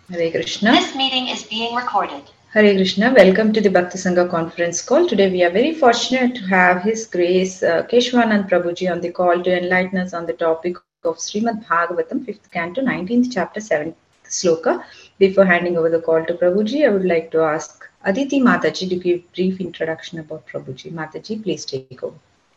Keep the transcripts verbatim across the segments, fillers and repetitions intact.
Hare Krishna. This meeting is being recorded. Hare Krishna. Welcome to the Bhakti Sangha conference call. Today we are very fortunate to have His Grace uh, Keshwanand Prabhuji on the call to enlighten us on the topic of Srimad Bhagavatam, fifth Canto, nineteenth chapter, seventh sloka. Before handing over the call to Prabhuji, I would like to ask Aditi Mataji to give brief introduction about Prabhuji. Mataji, please take over.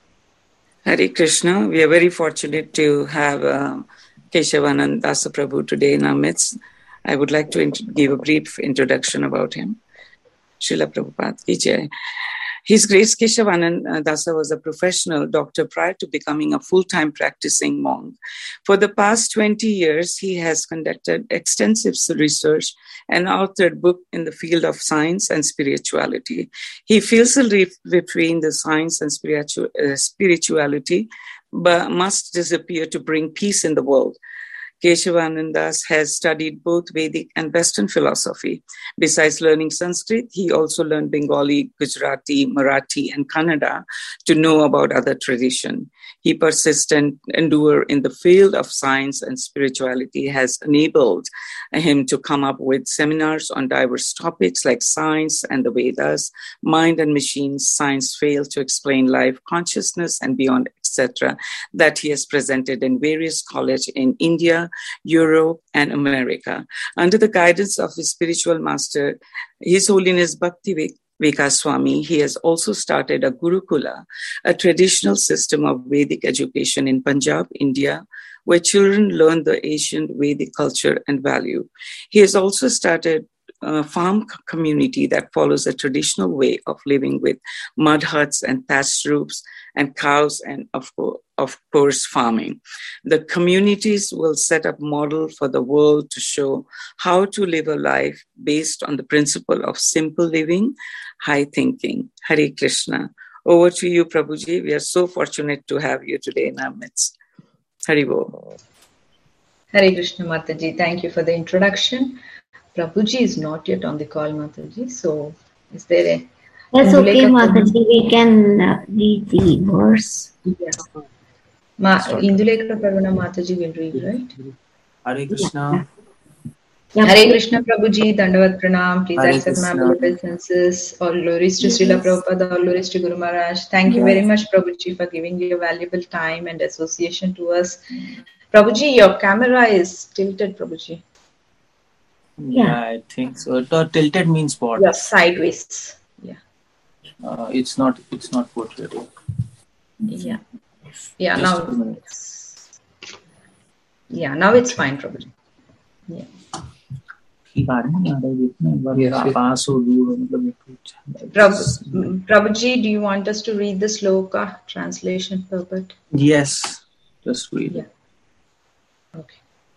Hare Krishna. We are very fortunate to have uh, Keshavanand Dasa Prabhu today in our midst. I would like to int- give a brief introduction about him. Srila Prabhupada Ki Jai. His Grace Keshavanand Dasa was a professional doctor prior to becoming a full-time practicing monk. For the past twenty years, he has conducted extensive research and authored books in the field of science and spirituality. He feels a rift between the science and spiritu- uh, spirituality, but must disappear to bring peace in the world. Keshavananda has studied both Vedic and Western philosophy. Besides learning Sanskrit, he also learned Bengali, Gujarati, Marathi, and Kannada to know about other traditions. His persistent endeavor in the field of science and spirituality has enabled him to come up with seminars on diverse topics like science and the Vedas, mind and machines, science failed to explain life, consciousness, and beyond, et cetera, that he has presented in various colleges in India, Europe, and America. Under the guidance of his spiritual master, His Holiness Bhakti Vikas Swami, he has also started a Gurukula, a traditional system of Vedic education in Punjab, India, where children learn the ancient Vedic culture and value. He has also started a farm community that follows a traditional way of living with mud huts and thatched roofs and cows and, of course, of course, farming. The communities will set up model for the world to show how to live a life based on the principle of simple living, high thinking. Hare Krishna. Over to you, Prabhuji. We are so fortunate to have you today in our midst. Hare Bo. Hare Krishna, Mataji. Thank you for the introduction. Prabhuji is not yet on the call, Mataji. So, is there a... That's okay, Mataji. We can uh, read the verse. Yes. Ma- Indulekha Parvana Mataji will read, right? Hare Krishna. Yeah. Hare Krishna, Prabhuji. Dandavat Pranam. Please Hare accept my Krishna. obeisances. All glories to Yes. Srila Prabhupada, all glories to Guru Maharaj. Thank you Yes. very much, Prabhuji, for giving your valuable time and association to us. Prabhuji, your camera is tilted, Prabhuji. Yeah, Yeah. I think so. T- tilted means what? Yes, sideways. Yeah. Uh, it's not. It's not portrait. Yeah. Yeah, Just now a minute. it's, yeah, now it's fine, Prabhuji. Yeah. ठीक आ रहा है ना? आ रहा है जितना एक बार Yes, yes. पास हो दूर हो मतलब एक कुछ- Prabhu, Prabhuji, do you want us to read the sloka translation, Prabhupada? Yes, just read. Yeah. Okay.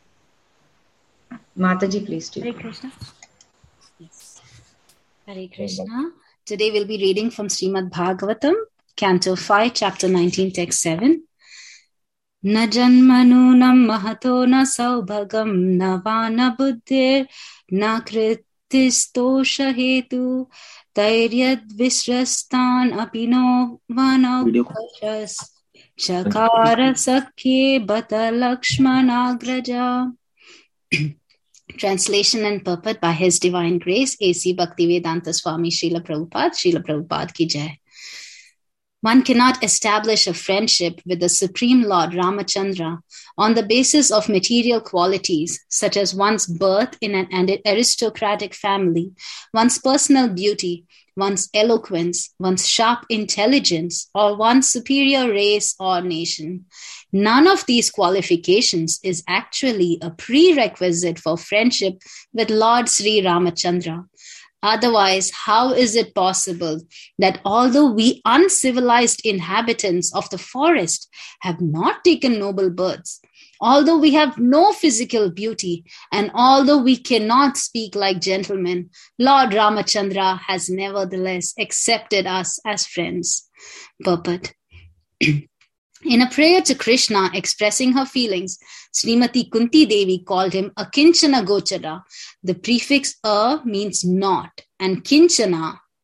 Mataji, please do. Hare Krishna. Yes. Hare Krishna. Today we'll be reading from Srimad Bhagavatam, Canto five, Chapter nineteen, Text seven. Na janmanunam mahato na saubhagam na vana buddhir na kritistosha hetu tairyad visrastan apino vanokashas chakara sakye bata lakshmanagraja. Translation and purport by His Divine Grace, A C Bhaktivedanta Swami Srila Prabhupada, Srila Prabhupada Ki Jai. One cannot establish a friendship with the Supreme Lord Ramachandra on the basis of material qualities such as one's birth in an aristocratic family, one's personal beauty, one's eloquence, one's sharp intelligence, or one's superior race or nation. None of these qualifications is actually a prerequisite for friendship with Lord Sri Ramachandra. Otherwise, how is it possible that although we uncivilized inhabitants of the forest have not taken noble births, although we have no physical beauty, and although we cannot speak like gentlemen, Lord Ramachandra has nevertheless accepted us as friends? Purport. In a prayer to Krishna expressing her feelings, Srimati Kunti Devi called him Akinchana Gochara. The prefix a means not, and Kinchana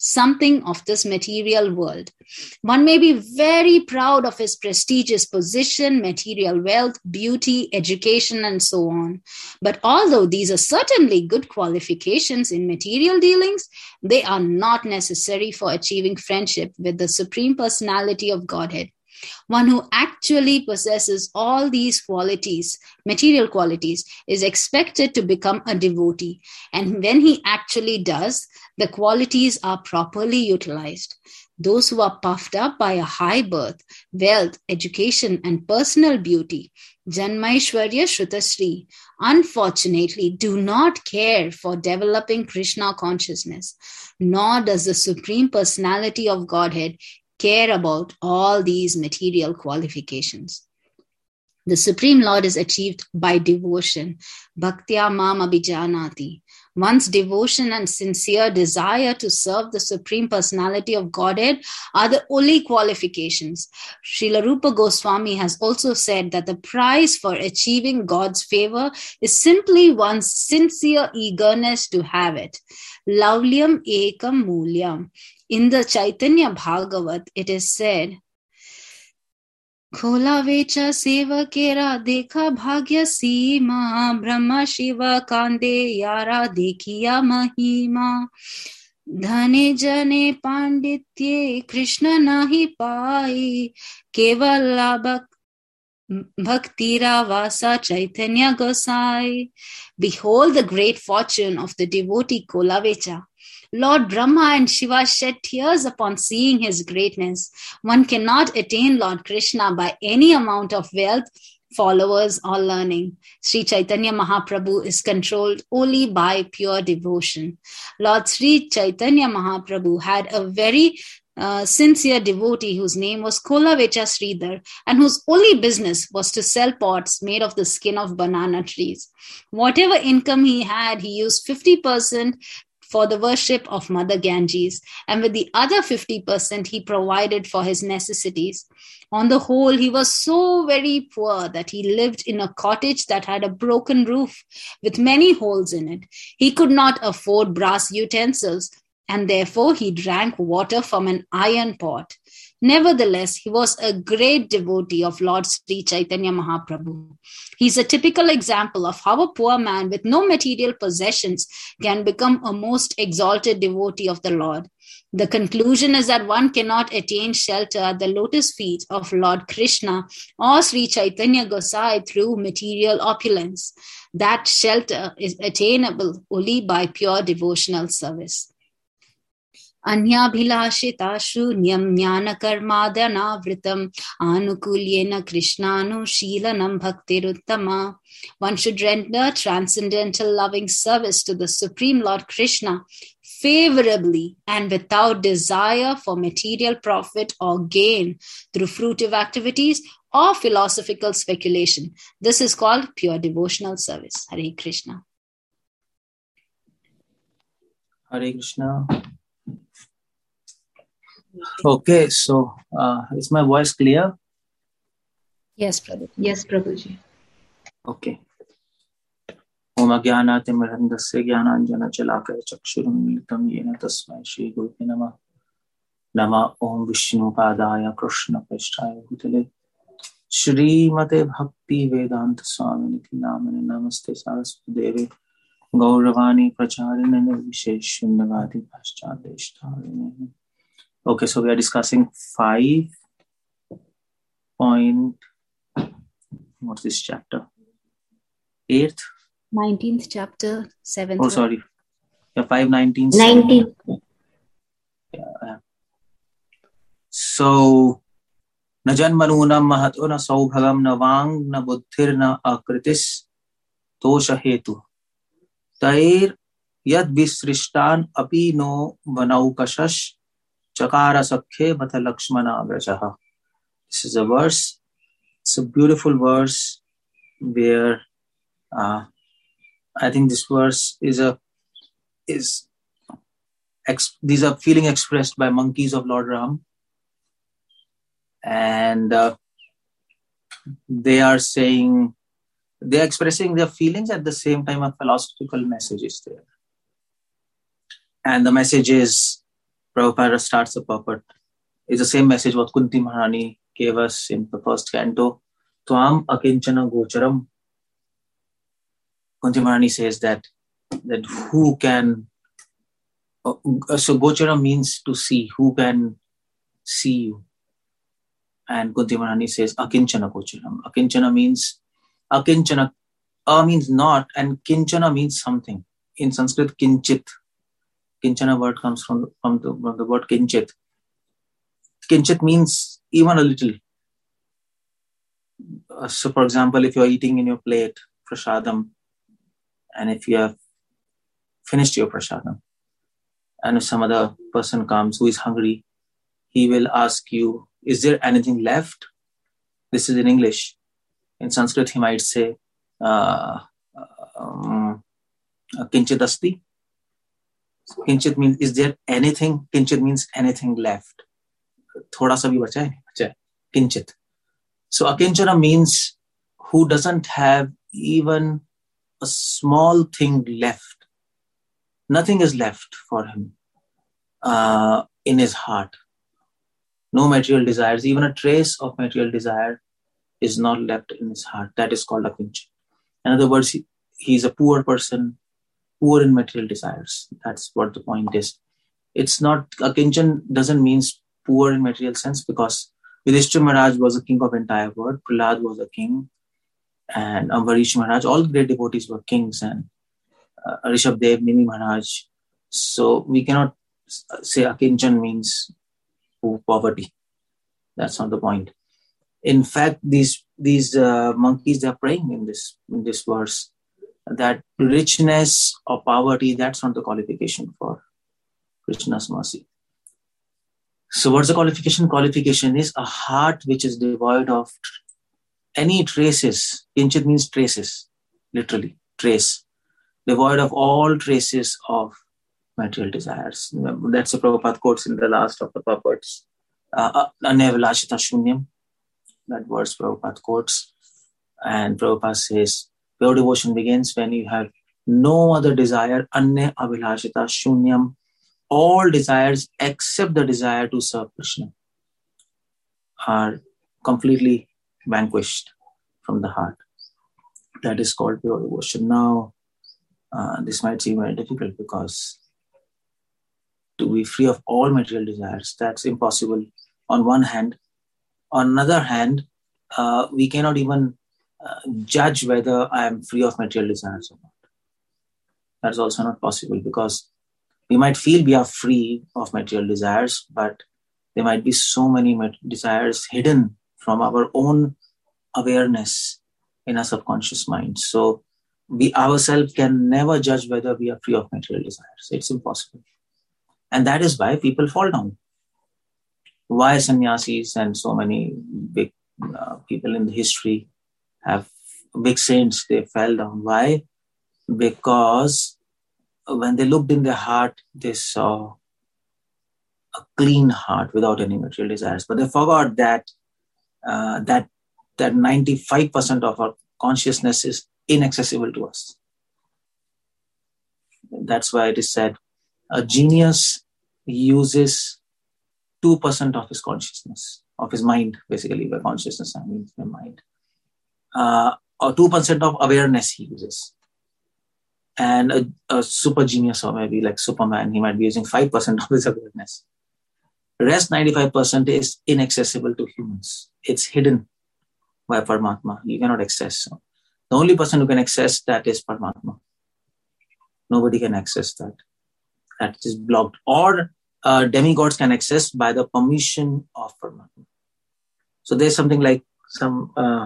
something of this material world. One may be very proud of his prestigious position, material wealth, beauty, education, and so on. But although these are certainly good qualifications in material dealings, they are not necessary for achieving friendship with the Supreme Personality of Godhead. One who actually possesses all these qualities, material qualities, is expected to become a devotee. And when he actually does, the qualities are properly utilized. Those who are puffed up by a high birth, wealth, education, and personal beauty, Janmaishwarya Shrutasri, unfortunately do not care for developing Krishna consciousness, nor does the Supreme Personality of Godhead care about all these material qualifications. The Supreme Lord is achieved by devotion. Bhaktya mam abhijanati. One's devotion and sincere desire to serve the Supreme Personality of Godhead are the only qualifications. Srila Rupa Goswami has also said that the prize for achieving God's favor is simply one's sincere eagerness to have it. Lavlyam ekam mulyam. In the Chaitanya Bhagavat, it is said, Khola vecha seva kera dekha bhagya sima, Brahma Shiva kande yara dekhiya mahima. Dhane jane panditye Krishna nahi pai, kevala bhaktira vasa Chaitanya Gosai. Behold the great fortune of the devotee Kolavecha. Lord Brahma and Shiva shed tears upon seeing his greatness. One cannot attain Lord Krishna by any amount of wealth, followers, or learning. Sri Chaitanya Mahaprabhu is controlled only by pure devotion. Lord Sri Chaitanya Mahaprabhu had a very uh, sincere devotee whose name was Kolavecha Sridhar, and whose only business was to sell pots made of the skin of banana trees. Whatever income he had, he used fifty percent for the worship of Mother Ganges, and with the other fifty percent he provided for his necessities. On the whole, he was so very poor that he lived in a cottage that had a broken roof with many holes in it. He could not afford brass utensils, and therefore he drank water from an iron pot. Nevertheless, he was a great devotee of Lord Sri Chaitanya Mahaprabhu. He is a typical example of how a poor man with no material possessions can become a most exalted devotee of the Lord. The conclusion is that one cannot attain shelter at the lotus feet of Lord Krishna or Sri Chaitanya Gosai through material opulence. That shelter is attainable only by pure devotional service. Anyabhilashita shunyam jnana karmadhanavritam anukulyena krishnanu shilanam bhaktiruttama. One should render transcendental loving service to the Supreme Lord Krishna favorably and without desire for material profit or gain through fruitive activities or philosophical speculation. This is called pure devotional service. Hare Krishna. Hare Krishna. Okay, so uh, is my voice clear? Yes, Prabhu. Yes, Prabhuji. Okay. Om Ajnanatimmirandasya Jnananjana Chalakaya Chakshurunmilitam Yena Tasmai Shri Gurave Namah. Nama Om Vishnu Padaya Krishna Prasthaya Bhutale Shrimate Bhakti Vedanta Swaminiti Namane Namaste Saraswati Devi Gauravani Pracharinane Vishesh Shunyavadi Paschadeshtarine. Okay, so we are discussing five point, what's this chapter? Eighth? nineteenth chapter, seventh. Oh, sorry. Yeah, five nineteen. nineteen. Yeah. So, na janmanunam mahato na saubhagam na vang na buddhir na akritis tosha hetu. Tair yad visrishtan api no vanaukashash Chakara Sakhe Matha Lakshmana Vrajaha. This is a verse. It's a beautiful verse where uh, I think this verse is a is ex, these are feeling expressed by monkeys of Lord Ram, and uh, they are saying they are expressing their feelings at the same time. A philosophical message is there, and the message is Prabhupada starts the purport. It's the same message what Kunti Maharani gave us in the first canto. Tvam akinchana gocharam. Kunti Maharani says that, that who can, uh, so gocharam means to see, who can see you. And Kunti Maharani says akinchana gocharam. Akinchana means, akinchana, a means not, and kinchana means something. In Sanskrit, kinchit. Kinchana word comes from, from, the, from the word kinchit. Kinchit means even a little. Uh, so, for example, if you are eating in your plate, prasadam, and if you have finished your prasadam, and if some other person comes who is hungry, he will ask you, is there anything left? This is in English. In Sanskrit, he might say, uh, um, kinchit asti. Kinchit means, is there anything? Kinchit means anything left. Thoda sa bhi bacha hai, bacha hai. Kinchit. So akinchana means who doesn't have even a small thing left. Nothing is left for him uh, in his heart. No material desires, even a trace of material desire is not left in his heart. That is called akinchana. In other words, he, he is a poor person, poor in material desires. That's what the point is. It's not, akinchana doesn't mean poor in material sense, because Yudhishthira Maharaj was a king of entire world, Prahlad was a king, and Ambarish Maharaj, all great devotees were kings, and uh, Rishabdev, Nimi Maharaj. So we cannot say akinchana means poverty. That's not the point. In fact, these these uh, monkeys, they are praying in this in this verse that richness or poverty, that's not the qualification for Krishna's mercy. So what's the qualification? Qualification is a heart which is devoid of any traces. Kinchit means traces, literally, trace. Devoid of all traces of material desires. That's the Prabhupada quotes in the last of the purports. Anyavilashita shunyam. That verse Prabhupada quotes. And Prabhupada says, pure devotion begins when you have no other desire. Anya avilashita shunyam. All desires except the desire to serve Krishna are completely vanquished from the heart. That is called pure devotion. Now, uh, this might seem very difficult because to be free of all material desires, that's impossible on one hand. On another hand, uh, we cannot even uh, judge whether I am free of material desires or not. That's also not possible because we might feel we are free of material desires, but there might be so many desires hidden from our own awareness in our subconscious mind. So we ourselves can never judge whether we are free of material desires. It's impossible. And that is why people fall down. Why sannyasis and so many big uh, people in the history have big saints, they fell down. Why? Because when they looked in their heart, they saw a clean heart without any material desires. But they forgot that uh, that that ninety-five percent of our consciousness is inaccessible to us. That's why it is said, a genius uses two percent of his consciousness, of his mind, basically, by consciousness, I mean the mind. Uh, or two percent of awareness he uses. And a, a super genius, or maybe like Superman, he might be using five percent of his awareness. The rest ninety-five percent is inaccessible to humans. It's hidden by Paramatma. You cannot access. So the only person who can access that is Paramatma. Nobody can access that. That is blocked. Or uh, demigods can access by the permission of Paramatma. So there's something like some uh,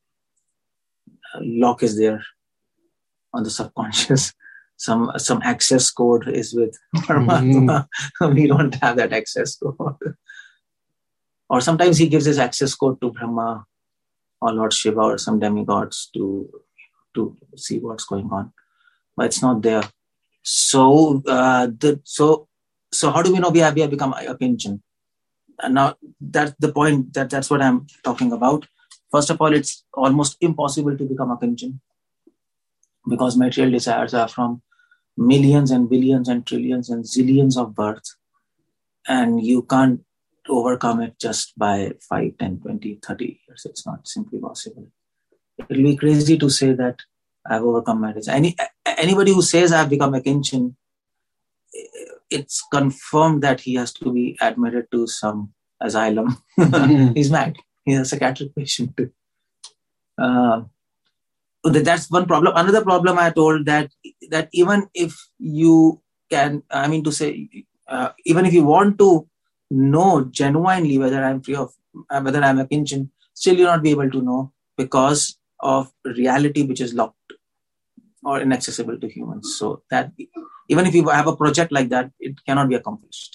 lock is there on the subconscious. Some some access code is with Paramatma. Mm-hmm. We don't have that access code. Or sometimes he gives his access code to Brahma or Lord Shiva or some demigods to to see what's going on, but it's not there. So uh, the so so how do we know we have, we have become akinchana? And now that's the point. That that's what I'm talking about. First of all, it's almost impossible to become akinchana because material desires are from millions and billions and trillions and zillions of births. and you can't overcome it just by five, ten, twenty, thirty years. It's not simply possible. It will be crazy to say that I've overcome my desire. Any, anybody who says I've become a Kinchin, it's confirmed that he has to be admitted to some asylum. He's mad. He's a psychiatric patient. Uh, that's one problem. Another problem I told that that even if you can, I mean to say, uh, even if you want to know genuinely whether I'm free of, uh, whether I'm a Kinchin, still you'll not be able to know because of reality which is locked or inaccessible to humans. So that even if you have a project like that, it cannot be accomplished.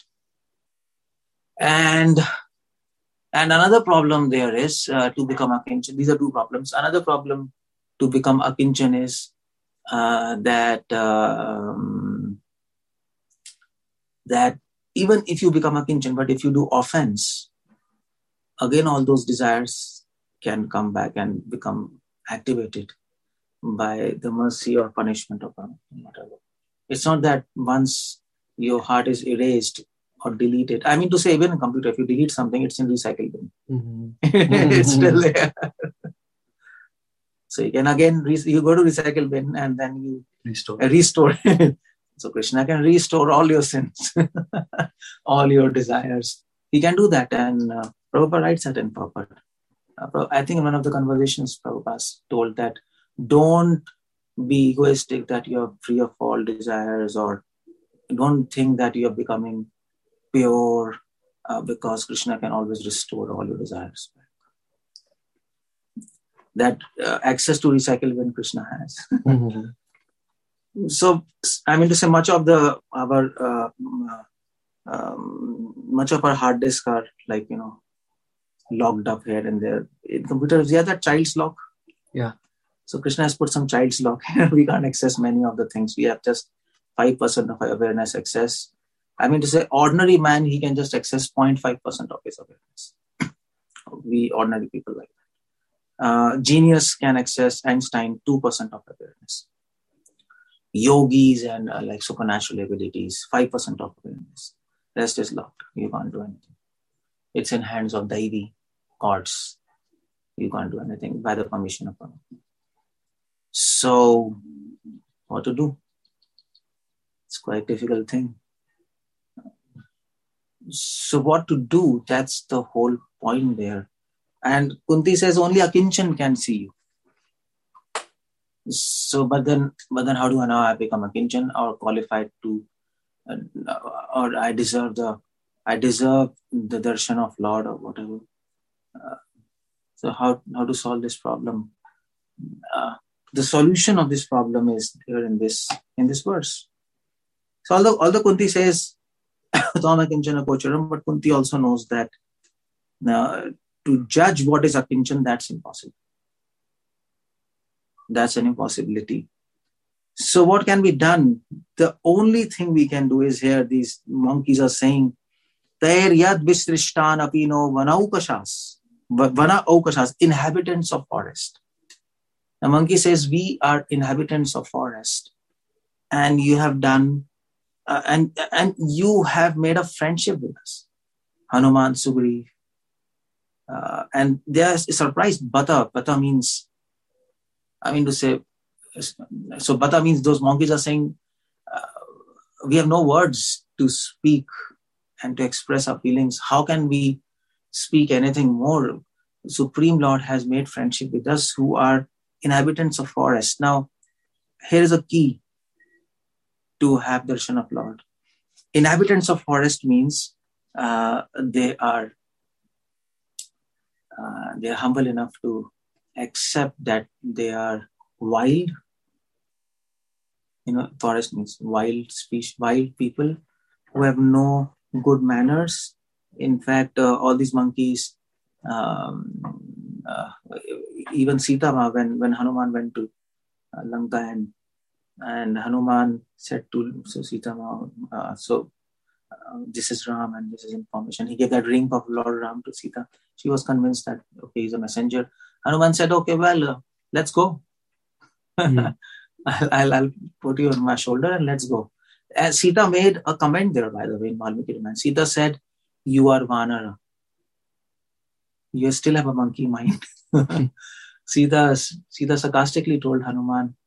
And and another problem there is uh, to become a Kinchin. These are two problems. Another problem to become a Kinchin is uh, that um, that even if you become a Kinchin, but if you do offense, again all those desires can come back and become activated by the mercy or punishment of whatever. It's not that once your heart is erased or deleted. I mean to say, even in computer, if you delete something, it's in recycle bin. Mm-hmm. It's still there. So you can again, re- you go to recycle bin and then you restore. Uh, restore. So Krishna can restore all your sins, all your desires. He can do that. And uh, Prabhupada writes that in Prabhupada. Uh, I think in one of the conversations, Prabhupada told that don't be egoistic that you're free of all desires, or don't think that you're becoming pure uh, because Krishna can always restore all your desires back. That uh, access to recycle bin Krishna has. Mm-hmm. So, I mean to say, much of the our uh, um, much of our hard disk are like, you know, locked up here and there. In computers, yeah, that child's lock. Yeah. So Krishna has put some child's lock here. We can't access many of the things. We have just five percent of our awareness access. I mean to say, ordinary man, he can just access zero point five percent of his awareness. We ordinary people like that. Uh, genius can access Einstein two percent of awareness. Yogis and uh, like supernatural abilities, five percent of awareness. Rest is locked. You can't do anything. It's in hands of Daivi gods. You can't do anything by the permission of God. So, what to do? It's quite a difficult thing. So, what to do? That's the whole point there. And Kunti says only a Kinchin can see you. So, but then, but then, how do I know I become a Kinchin or qualified to, uh, or I deserve the, I deserve the darshan of Lord or whatever. Uh, so, how how to solve this problem? Uh, the solution of this problem is here in this in this verse. So, although although Kunti says, "Tama Kinchana Kocharam," but Kunti also knows that uh, to judge what is a Kinchan, that's impossible. That's an impossibility. So what can be done? The only thing we can do is here, these monkeys are saying, Tair yad visrishtan apino vanaukashas, vanaukashas, inhabitants of forest. The monkey says, we are inhabitants of forest. And you have done, uh, and, and you have made a friendship with us. Hanuman, Sugriv. Uh, and they are surprised. Bata, Bata means, I mean to say, so Bata means those monkeys are saying, uh, we have no words to speak and to express our feelings. How can we speak anything more? Supreme Lord has made friendship with us who are inhabitants of forest. Now, here is a key to have darshan of Lord. Inhabitants of forest means uh, they are uh, they are humble enough to accept that they are wild. You know, forest means wild species, wild people who have no good manners. In fact, uh, all these monkeys, um, uh, even Sita, when, when Hanuman went to uh, Lanka and, and Hanuman said to so Sita, uh, so uh, this is Ram and this is information. He gave that ring of Lord Ram to Sita. She was convinced that, okay, he's a messenger. Hanuman said, okay, well, uh, let's go. Mm. I'll, I'll, I'll put you on my shoulder and let's go. And Sita made a comment there, by the way, in Valmiki Ramayana. Sita said, "You are Vanara. You still have a monkey mind." Sita, Sita sarcastically told Hanuman,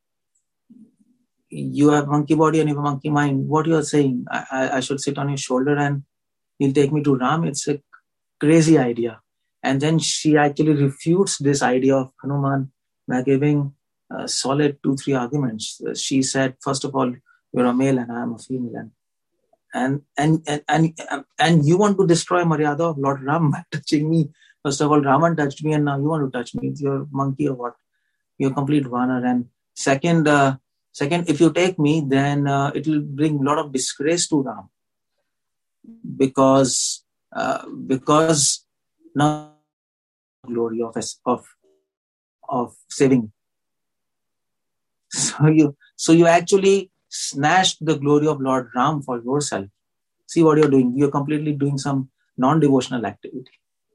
"You have monkey body and you have a monkey mind. What you are saying? I, I, I should sit on your shoulder and you'll take me to Ram? It's a crazy idea." And then she actually refutes this idea of Hanuman by giving uh, solid two, three arguments. Uh, she said, first of all, you're a male and I am a female. And and and and, and, and you want to destroy Maryada of Lord Ram by touching me. First of all, Raman touched me and now you want to touch me. You're a monkey or what? You're a complete Vanar. And second, uh, second, if you take me, then uh, it will bring a lot of disgrace to Ram. Because, uh, because now glory of of of saving. So you so you actually snatched the glory of Lord Ram for yourself. See what you're doing. You're completely doing some non-devotional activity.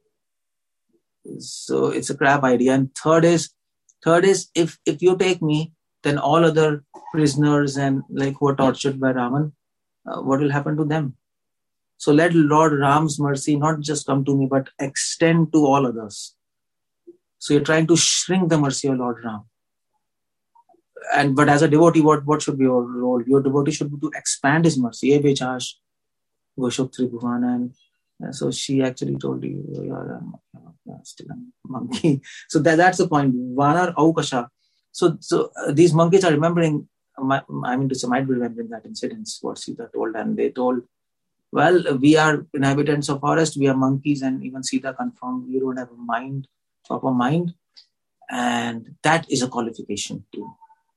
So it's a crap idea. And third is, third is if if you take me, then all other prisoners and like who are tortured by Raman, uh, what will happen to them? So let Lord Ram's mercy not just come to me, but extend to all others. So you're trying to shrink the mercy of Lord Ram. And but as a devotee, what, what should be your role? Your devotee should be to expand his mercy. E bechash, Goshok Tribhuvan. And so she actually told you, you're still a monkey. So that, that's the point. Vanar Aukasha. So, so uh, these monkeys are remembering, I mean, to say, might be remembering that incident, what Sita told. And they told, well, we are inhabitants of forest, we are monkeys, and even Sita confirmed we don't have a mind, proper mind. And that is a qualification to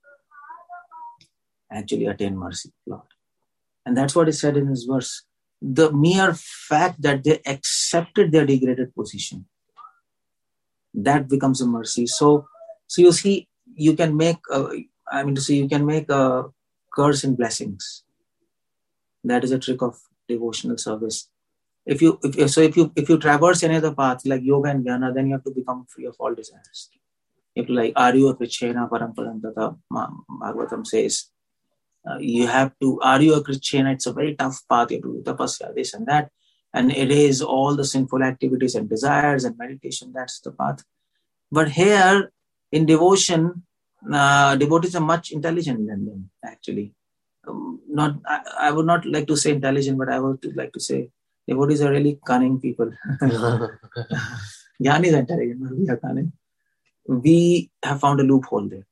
actually attain mercy, Lord. And that's what is said in this verse. The mere fact that they accepted their degraded position, that becomes a mercy. So, so you see, you can make, a, I mean to say, you can make a curse in blessings. That is a trick of devotional service. If you, if, so if you, if you traverse any other path like yoga and jnana, then you have to become free of all desires. You have to like, Arya Krichena Paramparam Tata, Bhagavatam says, uh, you have to, Arya Krichena, it's a very tough path. You have to do tapasya, this and that, and erase all the sinful activities and desires and meditation. That's the path. But here, in devotion, uh, devotees are much intelligent than them, actually. Um, not, I, I would not like to say intelligent, but I would like to say devotees are really cunning people. Jnani is intelligent, but we are cunning. We have found a loophole there.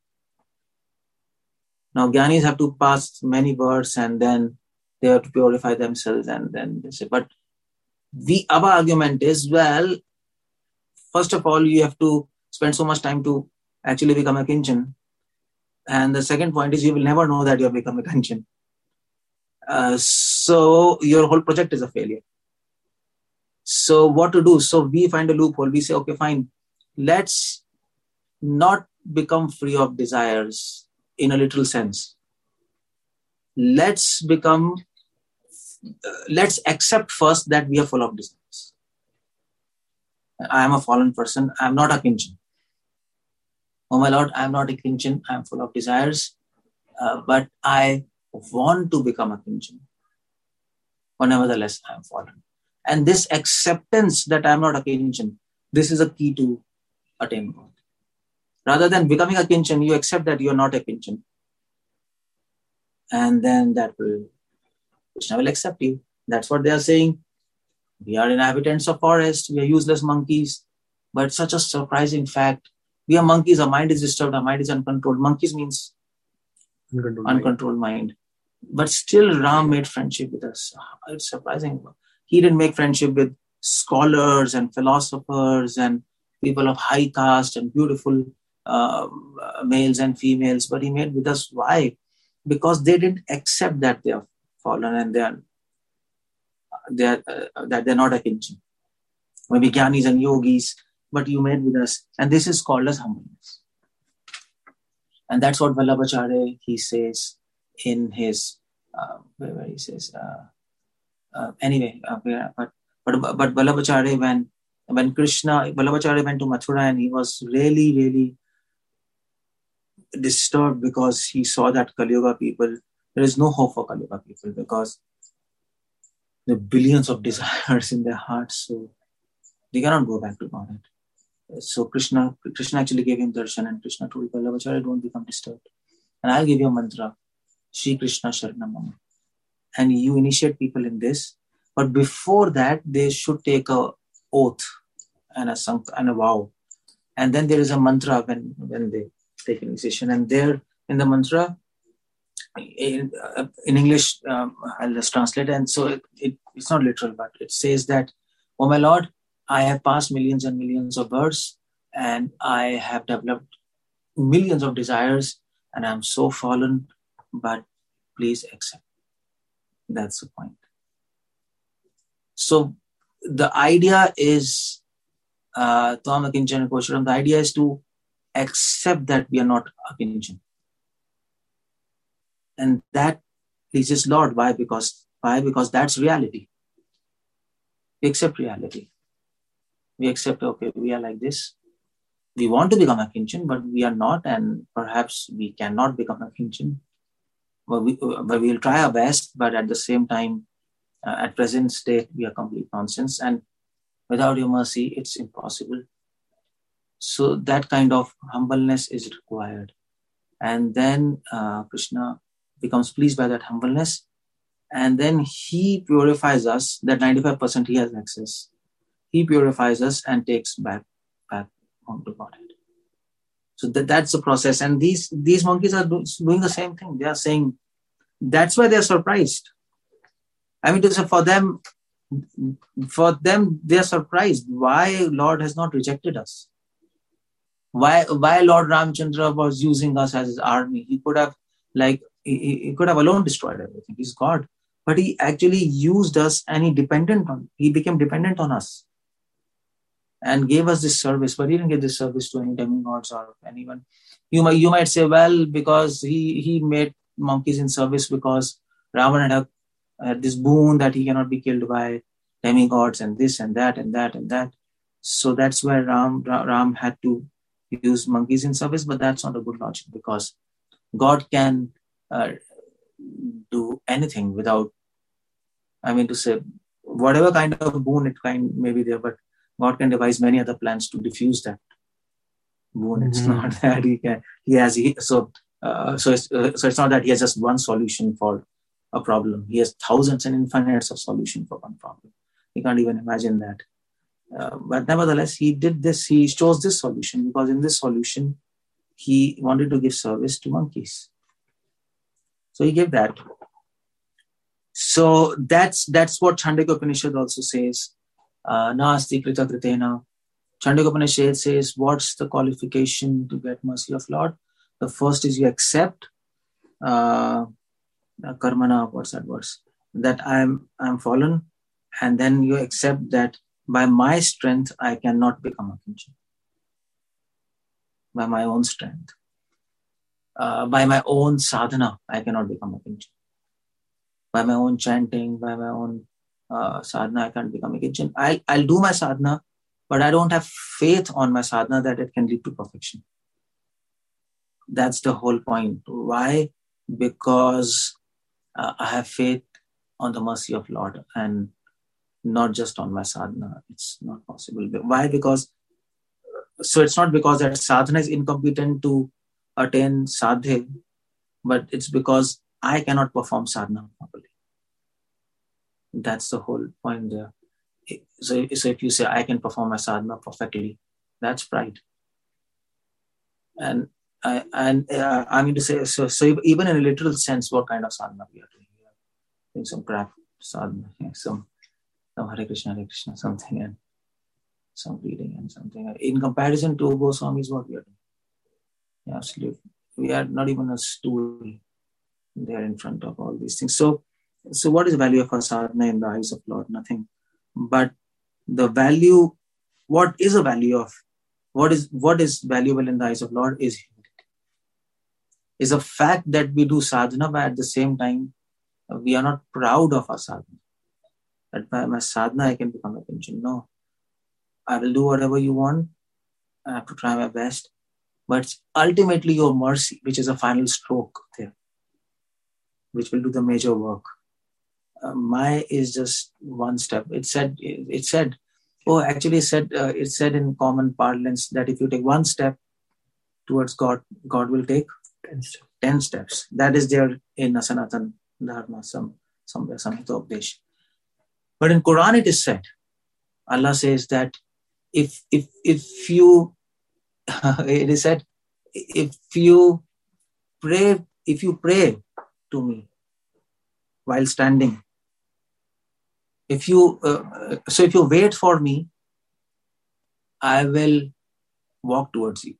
Now, Jnanis have to pass many births and then they have to purify themselves and then they say, but we, our argument is, well, first of all, you have to spend so much time to actually become a kinchan. And the second point is you will never know that you have become a kinchan. Uh, so your whole project is a failure. So what to do? So we find a loophole. We say, okay, fine. Let's not become free of desires in a literal sense. Let's become, uh, let's accept first that we are full of desires. I am a fallen person. I am not a kinchan. Oh my Lord, I am not a kinchan. I am full of desires. Uh, but I want to become a kinchan. But nevertheless, I am fallen. And this acceptance that I am not a kinchan, this is a key to attain God. Rather than becoming a kinchan, you accept that you are not a kinchan. And then that will, Krishna will accept you. That's what they are saying. We are inhabitants of forest. We are useless monkeys. But such a surprising fact. We are monkeys. Our mind is disturbed. Our mind is uncontrolled. Monkeys means uncontrolled, uncontrolled mind. mind. But still Ram made friendship with us. It's surprising. He didn't make friendship with scholars and philosophers and people of high caste and beautiful uh, males and females. But he made with us. Why? Because they didn't accept that they are fallen and they are, they are uh, that they're not a kinchan. Maybe jnanis and yogis, but you made with us. And this is called as humbleness. And that's what Vallabhacharya, he says in his, uh, where, where he says, uh, uh, anyway, uh, where, but but but Vallabhacharya, when, when Krishna, Vallabhacharya went to Mathura and he was really, really disturbed because he saw that Kali Yuga people there is no hope for Kali Yuga people because there are billions of desires in their hearts, so they cannot go back to Godhead. So Krishna, Krishna actually gave him darshan, and Krishna told Vallabhacharya, don't become disturbed. And I'll give you a mantra, Shri Krishna Sharanam Mama. And you initiate people in this. But before that, they should take a oath and a and a vow. And then there is a mantra when, when they take initiation. And there in the mantra, in, uh, in English, um, I'll just translate. And so it, it, it's not literal, but it says that, oh my Lord, I have passed millions and millions of births, and I have developed millions of desires, and I'm so fallen, but please accept. That's the point. So the idea is, uh, the idea is to accept that we are not akinchan. And that pleases Lord. Why? Because, why? Because that's reality. We accept reality. We accept, okay, we are like this. We want to become akinchan, but we are not, and perhaps we cannot become akinchan. But we, but we will try our best, but at the same time, uh, at present state, we are complete nonsense. And without your mercy, it's impossible. So that kind of humbleness is required. And then uh, Krishna becomes pleased by that humbleness. And then he purifies us, that ninety-five percent he has access. He purifies us and takes back, back home to Godhead. So that, that's the process. And these, these monkeys are do, doing the same thing. They are saying, that's why they're surprised. I mean, to say for them, for them, they're surprised. Why Lord has not rejected us? Why, why Lord Ramchandra was using us as his army? He could have, like, he, he could have alone destroyed everything. He's God. But he actually used us, and he dependent on, he became dependent on us and gave us this service. But he didn't give this service to any demigods or anyone. You might, you might say, well, because he, he made monkeys in service because Ravana had, had this boon that he cannot be killed by demigods and this and that and that and that. So that's where Ram, Ram had to use monkeys in service. But that's not a good logic, because God can uh, do anything without, I mean to say, whatever kind of boon it kind may be there, but God can devise many other plans to diffuse that boon. Mm-hmm. It's not that he can, he has, he, so, uh, so, it's, uh, so it's not that he has just one solution for a problem. He has thousands and infinites of solutions for one problem. You can't even imagine that. Uh, but nevertheless, he did this, he chose this solution, because in this solution, he wanted to give service to monkeys. So he gave that. So that's that's what Chandogya Upanishad also says. Nasti krita kritena. Chandogya Upanishad says, what's the qualification to get mercy of Lord? The first is you accept uh, karmana, what's that verse? That I'm I'm fallen, and then you accept that by my strength I cannot become a kinchan. By my own strength. Uh, by my own sadhana, I cannot become a kinchan. By my own chanting, by my own uh, sadhana, I can't become a kinchan. I'll, I'll do my sadhana, but I don't have faith on my sadhana that it can lead to perfection. That's the whole point. Why? Because uh, I have faith on the mercy of Lord and not just on my sadhana. It's not possible. Why? Because, so it's not because that sadhana is incompetent to attain sadhe, but it's because I cannot perform sadhana properly. That's the whole point there. So, so if you say, I can perform my sadhana perfectly, that's pride. And I, and uh, I mean to say, so, so even in a literal sense, what kind of sadhana we are doing? We are doing some crap sadhana, yeah, some, some Hare Krishna, Hare Krishna, something, and some reading and something. In comparison to Goswamis, what we are doing? Yeah, absolutely. We are not even a stool there in front of all these things. So, so what is the value of our sadhana in the eyes of Lord? Nothing. But the value, what is a value of, what is what is valuable in the eyes of Lord is humility. Is a fact that we do sadhana, but at the same time, we are not proud of our sadhana. That by my sadhana, I can become a kinchan. No. I will do whatever you want. I have to try my best. But ultimately your mercy, which is a final stroke there. which will do the major work. Uh, Maya is just one step. It said, it said, oh, actually, it said, uh, it said in common parlance that if you take one step towards God, God will take ten steps. ten steps. That is there in Sanatana Dharma, some somewhere, Samhita Upadesh. But in Quran, it is said, Allah says that if if if you, it is said, if you pray, if you pray to me while standing, if you, uh, so if you wait for me, I will walk towards you.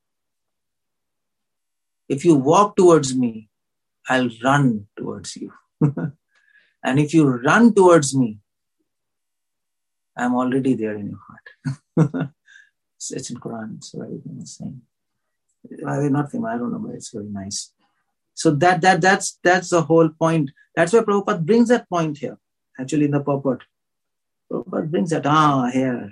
If you walk towards me, I'll run towards you. And if you run towards me, I'm already there in your heart. It's in Quran. It's a very famous saying. Well, not famous, I don't know, but it's very nice. So that that that's that's the whole point. That's why Prabhupada brings that point here. Actually, in the purport, Prabhupada brings that ah here.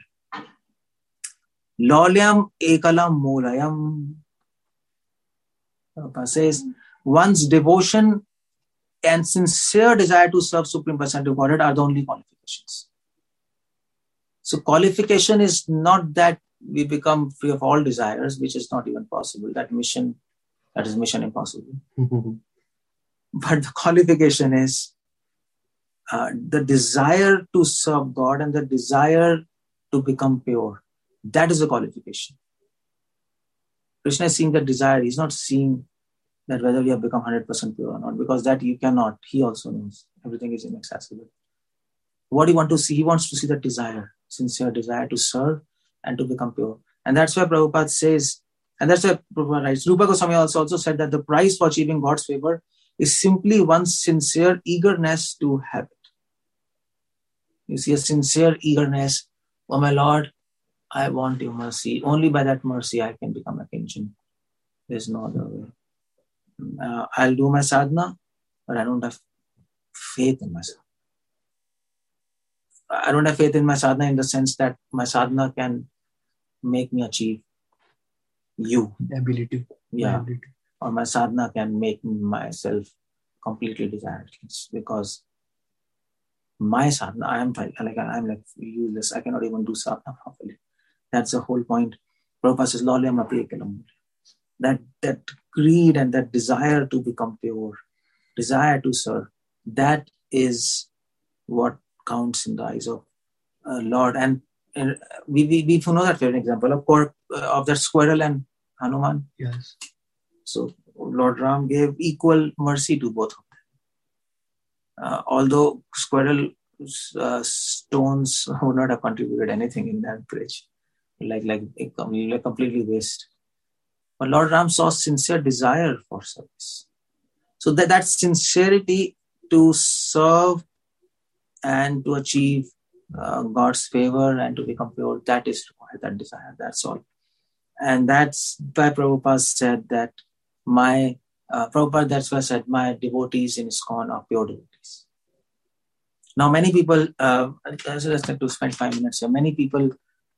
Lolyam ekalam moolayam. Prabhupada says one's devotion and sincere desire to serve Supreme Personality of Godhead are the only qualifications. So qualification is not that we become free of all desires, which is not even possible. That mission, that is mission impossible. But the qualification is uh, the desire to serve God and the desire to become pure. That is the qualification. Krishna is seeing that desire. He's not seeing that whether we have become one hundred percent pure or not, because that you cannot. He also knows everything is inaccessible. What do you want to see? He wants to see the desire, sincere desire to serve and to become pure. And that's why Prabhupada says, and that's why Prabhupada writes, Rupa Goswami also, also said that the price for achieving God's favor is simply one's sincere eagerness to have it. You see, a sincere eagerness, oh my Lord, I want your mercy. Only by that mercy I can become a kinjan. There's no other way. Uh, I'll do my sadhana, but I don't have faith in my sadhana. I don't have faith in my sadhana in the sense that my sadhana can make me achieve you. Ability. Yeah. Ability. Or my sadhana can make myself completely desireless, because my sadhana, I am like, I'm like useless. I cannot even do sadhana properly. That's the whole point. Prabhupada says, Lolyam api ekalam. That, that greed and that desire to become pure, desire to serve, that is what counts in the eyes of uh, Lord. And, and we, we, we know that for an example of course, uh, of that squirrel and Hanuman. Yes. So Lord Ram gave equal mercy to both of them. Uh, although squirrel uh, stones would not have contributed anything in that bridge, like like, like completely waste. But Lord Ram saw sincere desire for service. So that, that sincerity to serve and to achieve uh, God's favor and to become pure, that is required, that desire, that's all. And that's why Prabhupada said that my, uh, Prabhupada, that's why I said my devotees in ISKCON are pure devotees. Now many people, uh, let's like to spend five minutes here, many people,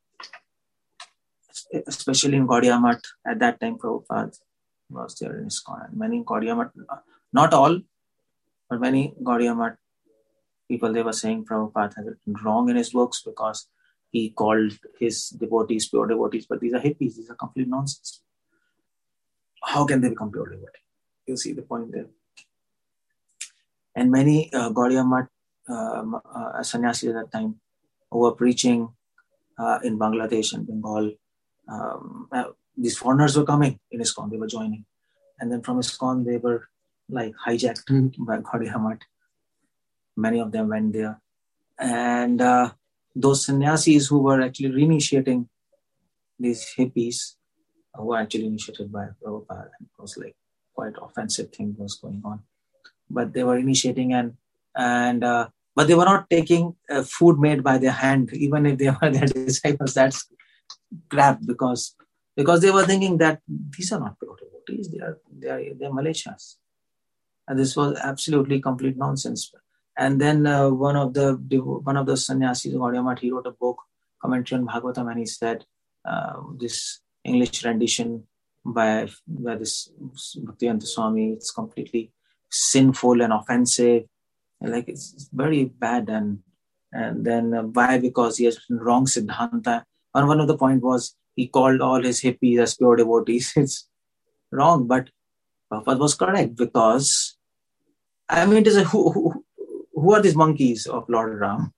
especially in Gaudiya Math, at that time Prabhupada was there in ISKCON. Many Gaudiya Math, not all, but many Gaudiya Math people, they were saying Prabhupada has written wrong in his works because he called his devotees pure devotees, but these are hippies, these are complete nonsense. How can they become pure devotees? You see the point there. And many uh, Gaudiya Math uh, uh, sannyasis at that time who were preaching uh, in Bangladesh and Bengal, um, uh, these foreigners were coming in ISKCON, they were joining. And then from ISKCON, they were like hijacked mm-hmm. by Gaudiya Math. Many of them went there. And uh, those sannyasis who were actually reinitiating these hippies, who were actually initiated by Prabhupada, it was like quite offensive thing was going on. But they were initiating and, and uh, but they were not taking uh, food made by their hand, even if they were their disciples. That's crap, because, because they were thinking that these are not pure devotees, they are, they are, they are Malaysians. And this was absolutely complete nonsense. And then uh, one of the one of the sannyasis of Gaudiya Math, he wrote a book, commentary on Bhagavatam, and he said uh, this English rendition by by this Bhaktivedanta Swami, it's completely sinful and offensive. Like it's, it's very bad. And and then uh, why? Because he has wrong siddhanta. And one of the point was he called all his hippies as pure devotees. It's wrong, but Prabhupada was correct, because I mean, it is a, who, who, who are these monkeys of Lord Ram?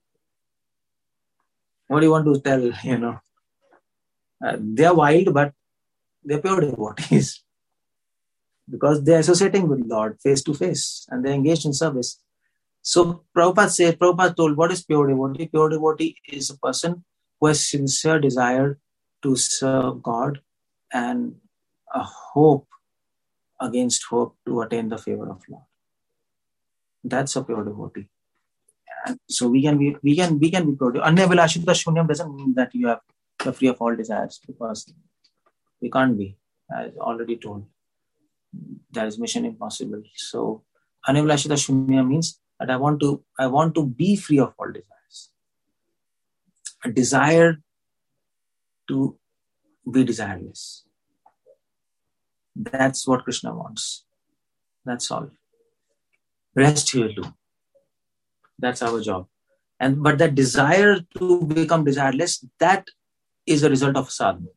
What do you want to tell? You know, uh, they are wild, but they're pure devotees because they're associating with Lord face to face and they're engaged in service. So Prabhupada said, Prabhupada told, what is pure devotee? Pure devotee is a person who has sincere desire to serve God and a hope against hope to attain the favor of Lord. That's a pure devotee. And so we can be, we can, we can be pure. Anyavilashita shunyam doesn't mean that you have you're free of all desires, because we can't be, as already told. That is mission impossible. So Anyavilashita shunyam means that I want to, I want to be free of all desires. A desire to be desireless. That's what Krishna wants. That's all. Rest he will do. That's our job. And but that desire to become desireless, that is a result of sadhana.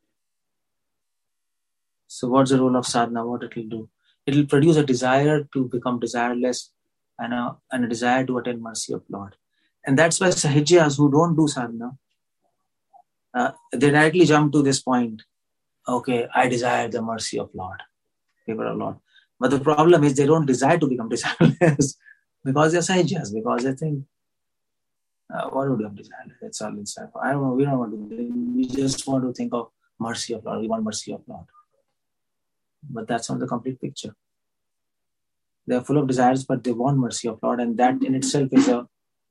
So what's the role of sadhana? What it will do? It will produce a desire to become desireless and a, and a desire to attain mercy of Lord. And that's why Sahajyas who don't do sadhana, uh, they directly jump to this point. Okay, I desire the mercy of Lord, favor of Lord. But the problem is they don't desire to become desireless because they're Sahajyas, because they think, uh, what would you have desireless? That's all it's like. I don't know, we don't want to, we just want to think of mercy of Lord, we want mercy of Lord. But that's not the complete picture. They're full of desires, but they want mercy of Lord, and that in itself is a,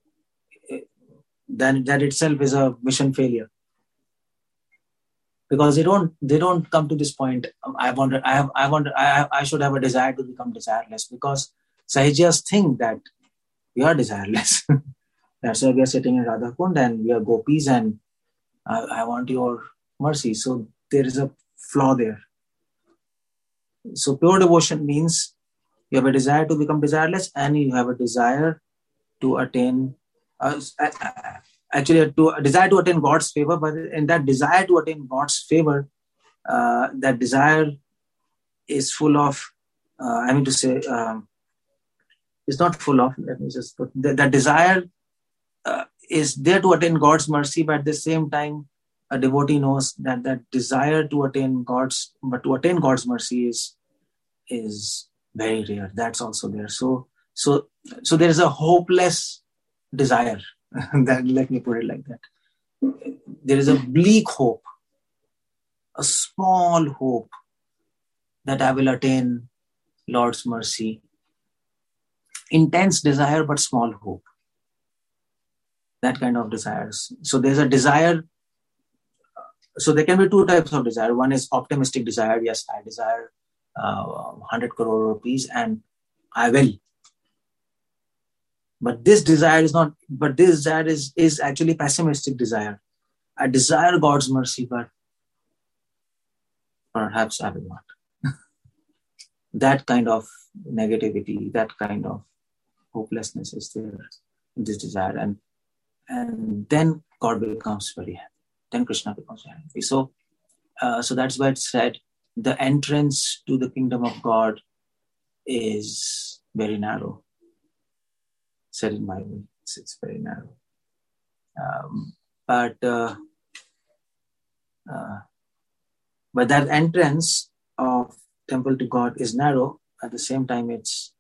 then that itself is a mission failure. Because they don't, they don't come to this point. I wonder, I have, I wonder, I, have, I should have a desire to become desireless, because Sahajyas think that we are desireless. That's why we are sitting in Radha Kund and we are gopis, and I, I want your mercy. So there is a flaw there. So pure devotion means you have a desire to become desireless, and you have a desire to attain, uh, actually to, a desire to attain God's favor, but in that desire to attain God's favor, uh, that desire is full of, uh, I mean to say, um, it's not full of, let me just put, that, that desire uh, is there to attain God's mercy, but at the same time, a devotee knows that that desire to attain God's, but to attain God's mercy is, is very rare. That's also there. So, so, so there is a hopeless desire. that, let me put it like that. There is a bleak hope, a small hope that I will attain Lord's mercy. Intense desire, but small hope. That kind of desires. So there's a desire. So there can be two types of desire. One is optimistic desire. Yes, I desire uh, one hundred crore rupees and I will. But this desire is not, but this desire is, is actually pessimistic desire. I desire God's mercy, but perhaps I will not. That kind of negativity, that kind of hopelessness is there in this desire. And, and then God becomes very happy. Then Krishna becomes very happy. So, uh, so that's why it said the entrance to the kingdom of God is very narrow. Said in my way, it's, it's very narrow. Um, but uh, uh, but that entrance of temple to God is narrow. At the same time, it's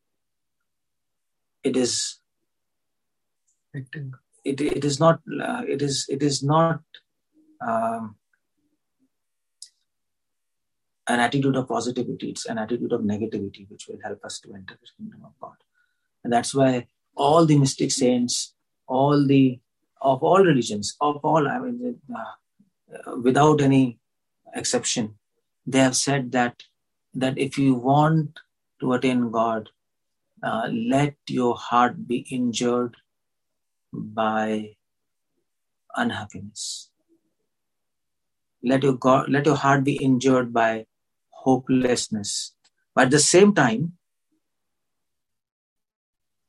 it is it, it is not uh, it is it is not um, an attitude of positivity. It's an attitude of negativity, which will help us to enter the kingdom of God. And that's why all the mystic saints, all the, of all religions, of all, I mean, uh, without any exception, they have said that, that if you want to attain God, uh, let your heart be injured by unhappiness. Let your God, let your heart be injured by hopelessness. But at the same time,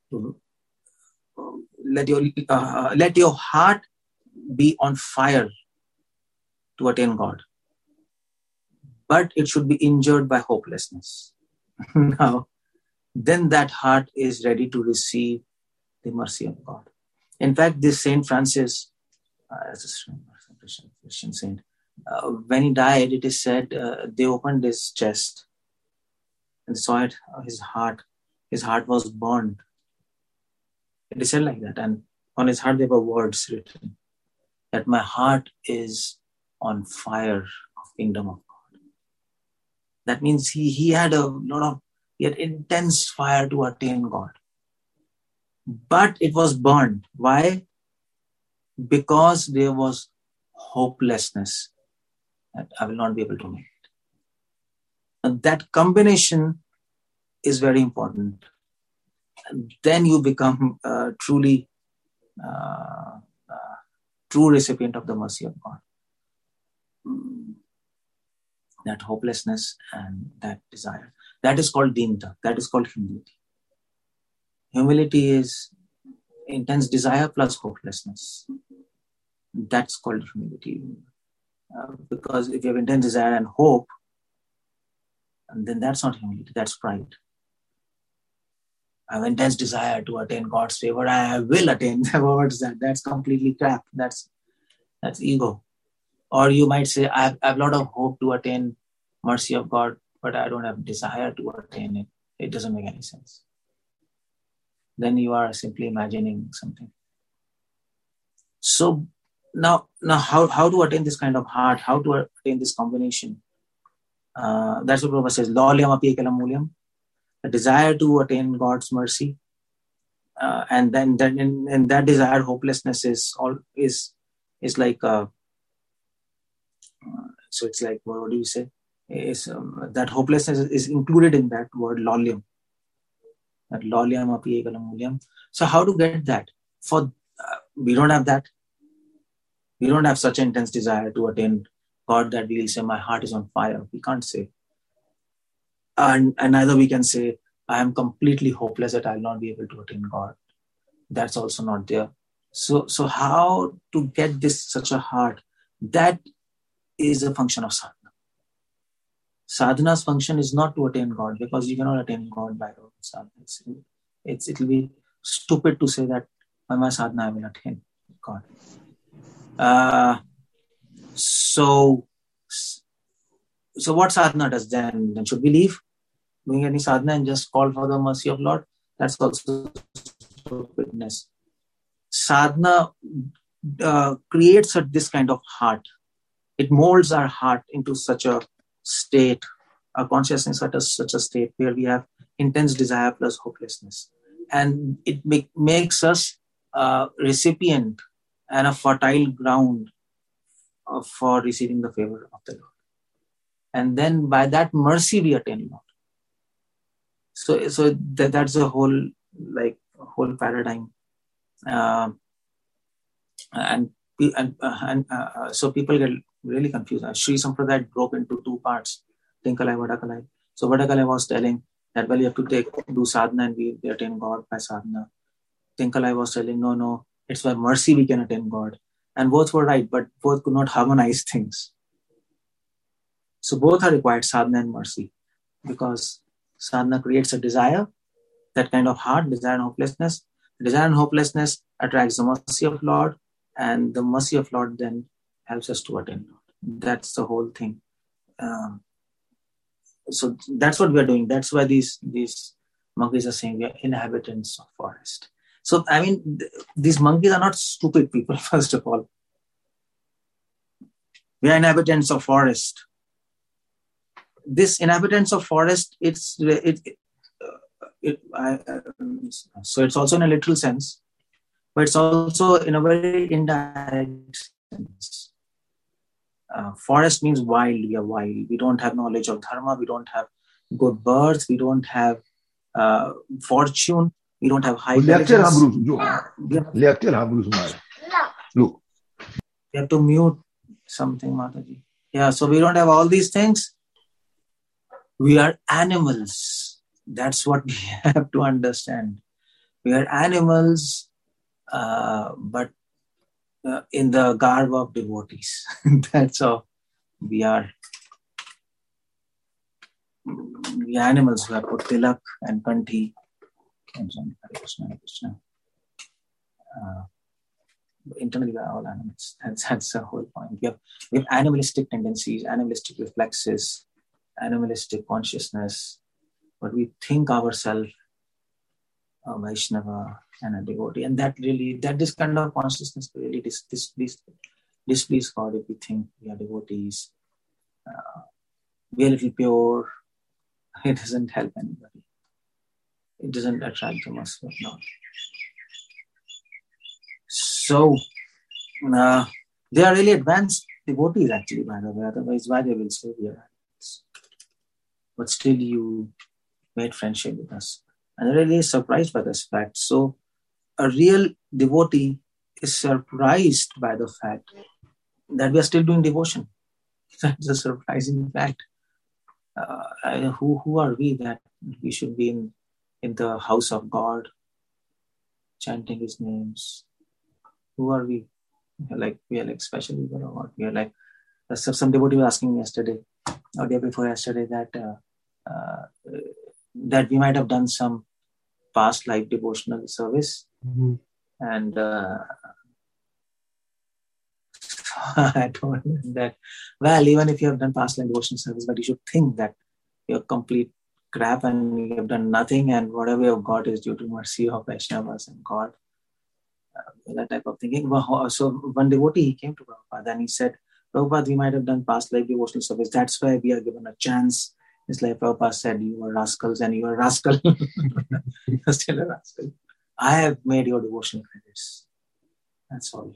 to uh, let your uh, let your heart be on fire to attain God, but it should be injured by hopelessness. Now, then that heart is ready to receive the mercy of God. In fact, this Saint Francis, uh, as a Christian saint, uh, when he died, it is said uh, they opened his chest and saw it, uh, his heart. His heart was burned. It is said like that, and on his heart there were words written that my heart is on fire of kingdom of God. That means he he had a lot of he had intense fire to attain God, but it was burned. Why? Because there was hopelessness that I will not be able to make it. And that combination is very important. And then you become uh, truly uh, uh, true recipient of the mercy of God. Mm. That hopelessness and that desire. That is called dinta. That is called humility. Humility is intense desire plus hopelessness. That's called humility. Uh, because if you have intense desire and hope, then that's not humility, that's pride. I have intense desire to attain God's favor. I will attain. What's that? That's completely crap. That's that's ego. Or you might say, I have, I have a lot of hope to attain mercy of God, but I don't have desire to attain it. It doesn't make any sense. Then you are simply imagining something. So now, now how, how to attain this kind of heart? How to attain this combination? Uh, that's what Prabhupada says. Laulyam api ekalam mulyam. A desire to attain God's mercy, uh, and then, then in, in that desire, hopelessness is all is is like uh, so. It's like what, what do you say? Is um, that hopelessness is included in that word laulyam. That laulyam api ekalam mulyam. So how to get that? For uh, we don't have that. We don't have such intense desire to attain God that we will say, my heart is on fire. We can't say. And, and neither we can say, I am completely hopeless that I will not be able to attain God. That's also not there. So, so how to get this such a heart? That is a function of sadhana. Sadhana's function is not to attain God, because you cannot attain God by your own sadhana. It's, it's, it will be stupid to say that by my sadhana I will attain God. Uh, so, so what sadhana does then? Then should we leave doing any sadhana and just call for the mercy of Lord? That's also stupidness. Sadhana uh, creates a, this kind of heart. It molds our heart into such a state, our consciousness at a, such a state where we have intense desire plus hopelessness. And it make, makes us a recipient and a fertile ground uh, for receiving the favor of the Lord. And then by that mercy we attain Lord. So, so that, that's a whole, like, whole paradigm. Uh, and and, uh, and uh, so people get really confused. Uh, Sri Sampradaya broke into two parts, Tinkalai, Vadakalai. So Vadakalai was telling that, well, you have to take do sadhana and we, we attain God by sadhana. Tinkalai was telling, no, no, it's by mercy we can attain God. And both were right, but both could not harmonize things. So both are required, sadhana and mercy, because sadhana creates a desire, that kind of heart, desire and hopelessness. Desire and hopelessness attracts the mercy of Lord, and the mercy of Lord then helps us to attain Lord. That's the whole thing. Um, so that's what we are doing. That's why these these monkeys are saying we are inhabitants of forest. So, I mean, th- these monkeys are not stupid people, first of all. We are inhabitants of forest. This inhabitants of forest, it's it, it, uh, it I, uh, so it's also in a literal sense, but it's also in a very indirect sense. Uh, forest means wild. We are wild. We don't have knowledge of dharma. We don't have good birth. We don't have uh, fortune. We don't have high intelligence. Look. You have to mute something, Mataji. Yeah, so we don't have all these things. We are animals. That's what we have to understand. We are animals, uh, but uh, in the garb of devotees. That's how we are. We are animals who have put tilak and kanthi and so on. Hare Krishna, Hare Krishna. Uh, internally, we are all animals. That's, that's the whole point. We have, we have animalistic tendencies, animalistic reflexes, animalistic consciousness, but we think ourselves a Vaishnava and a devotee, and that really, that this kind of consciousness really dis, dis, dis, displease God if we think we are devotees. Uh, we are a little pure. It doesn't help anybody. It doesn't attract the mercy of Lord. So, uh, they are really advanced devotees actually, by the way. Otherwise, why they will say we are animals? But still you made friendship with us. And they're really surprised by this fact. So, a real devotee is surprised by the fact that we are still doing devotion. That's a surprising fact. Uh, who who are we that we should be in, in the house of God, chanting His names? Who are we? Like we are like special people or what? We are like uh, some devotee was asking me yesterday, or day before yesterday, that uh, uh, that we might have done some past life devotional service, mm-hmm. and uh, I told him that, well, even if you have done past life devotional service, but you should think that you're complete crap and you have done nothing, and whatever you have got is due to mercy of Vaishnavas and God. Uh, that type of thinking. So one devotee, he came to Prabhupada and he said, Prabhupada, we might have done past life devotional service. That's why we are given a chance. It's like Prabhupada said, you are rascals and you are a rascal. You're still a rascal. I have made your devotional credits. That's all.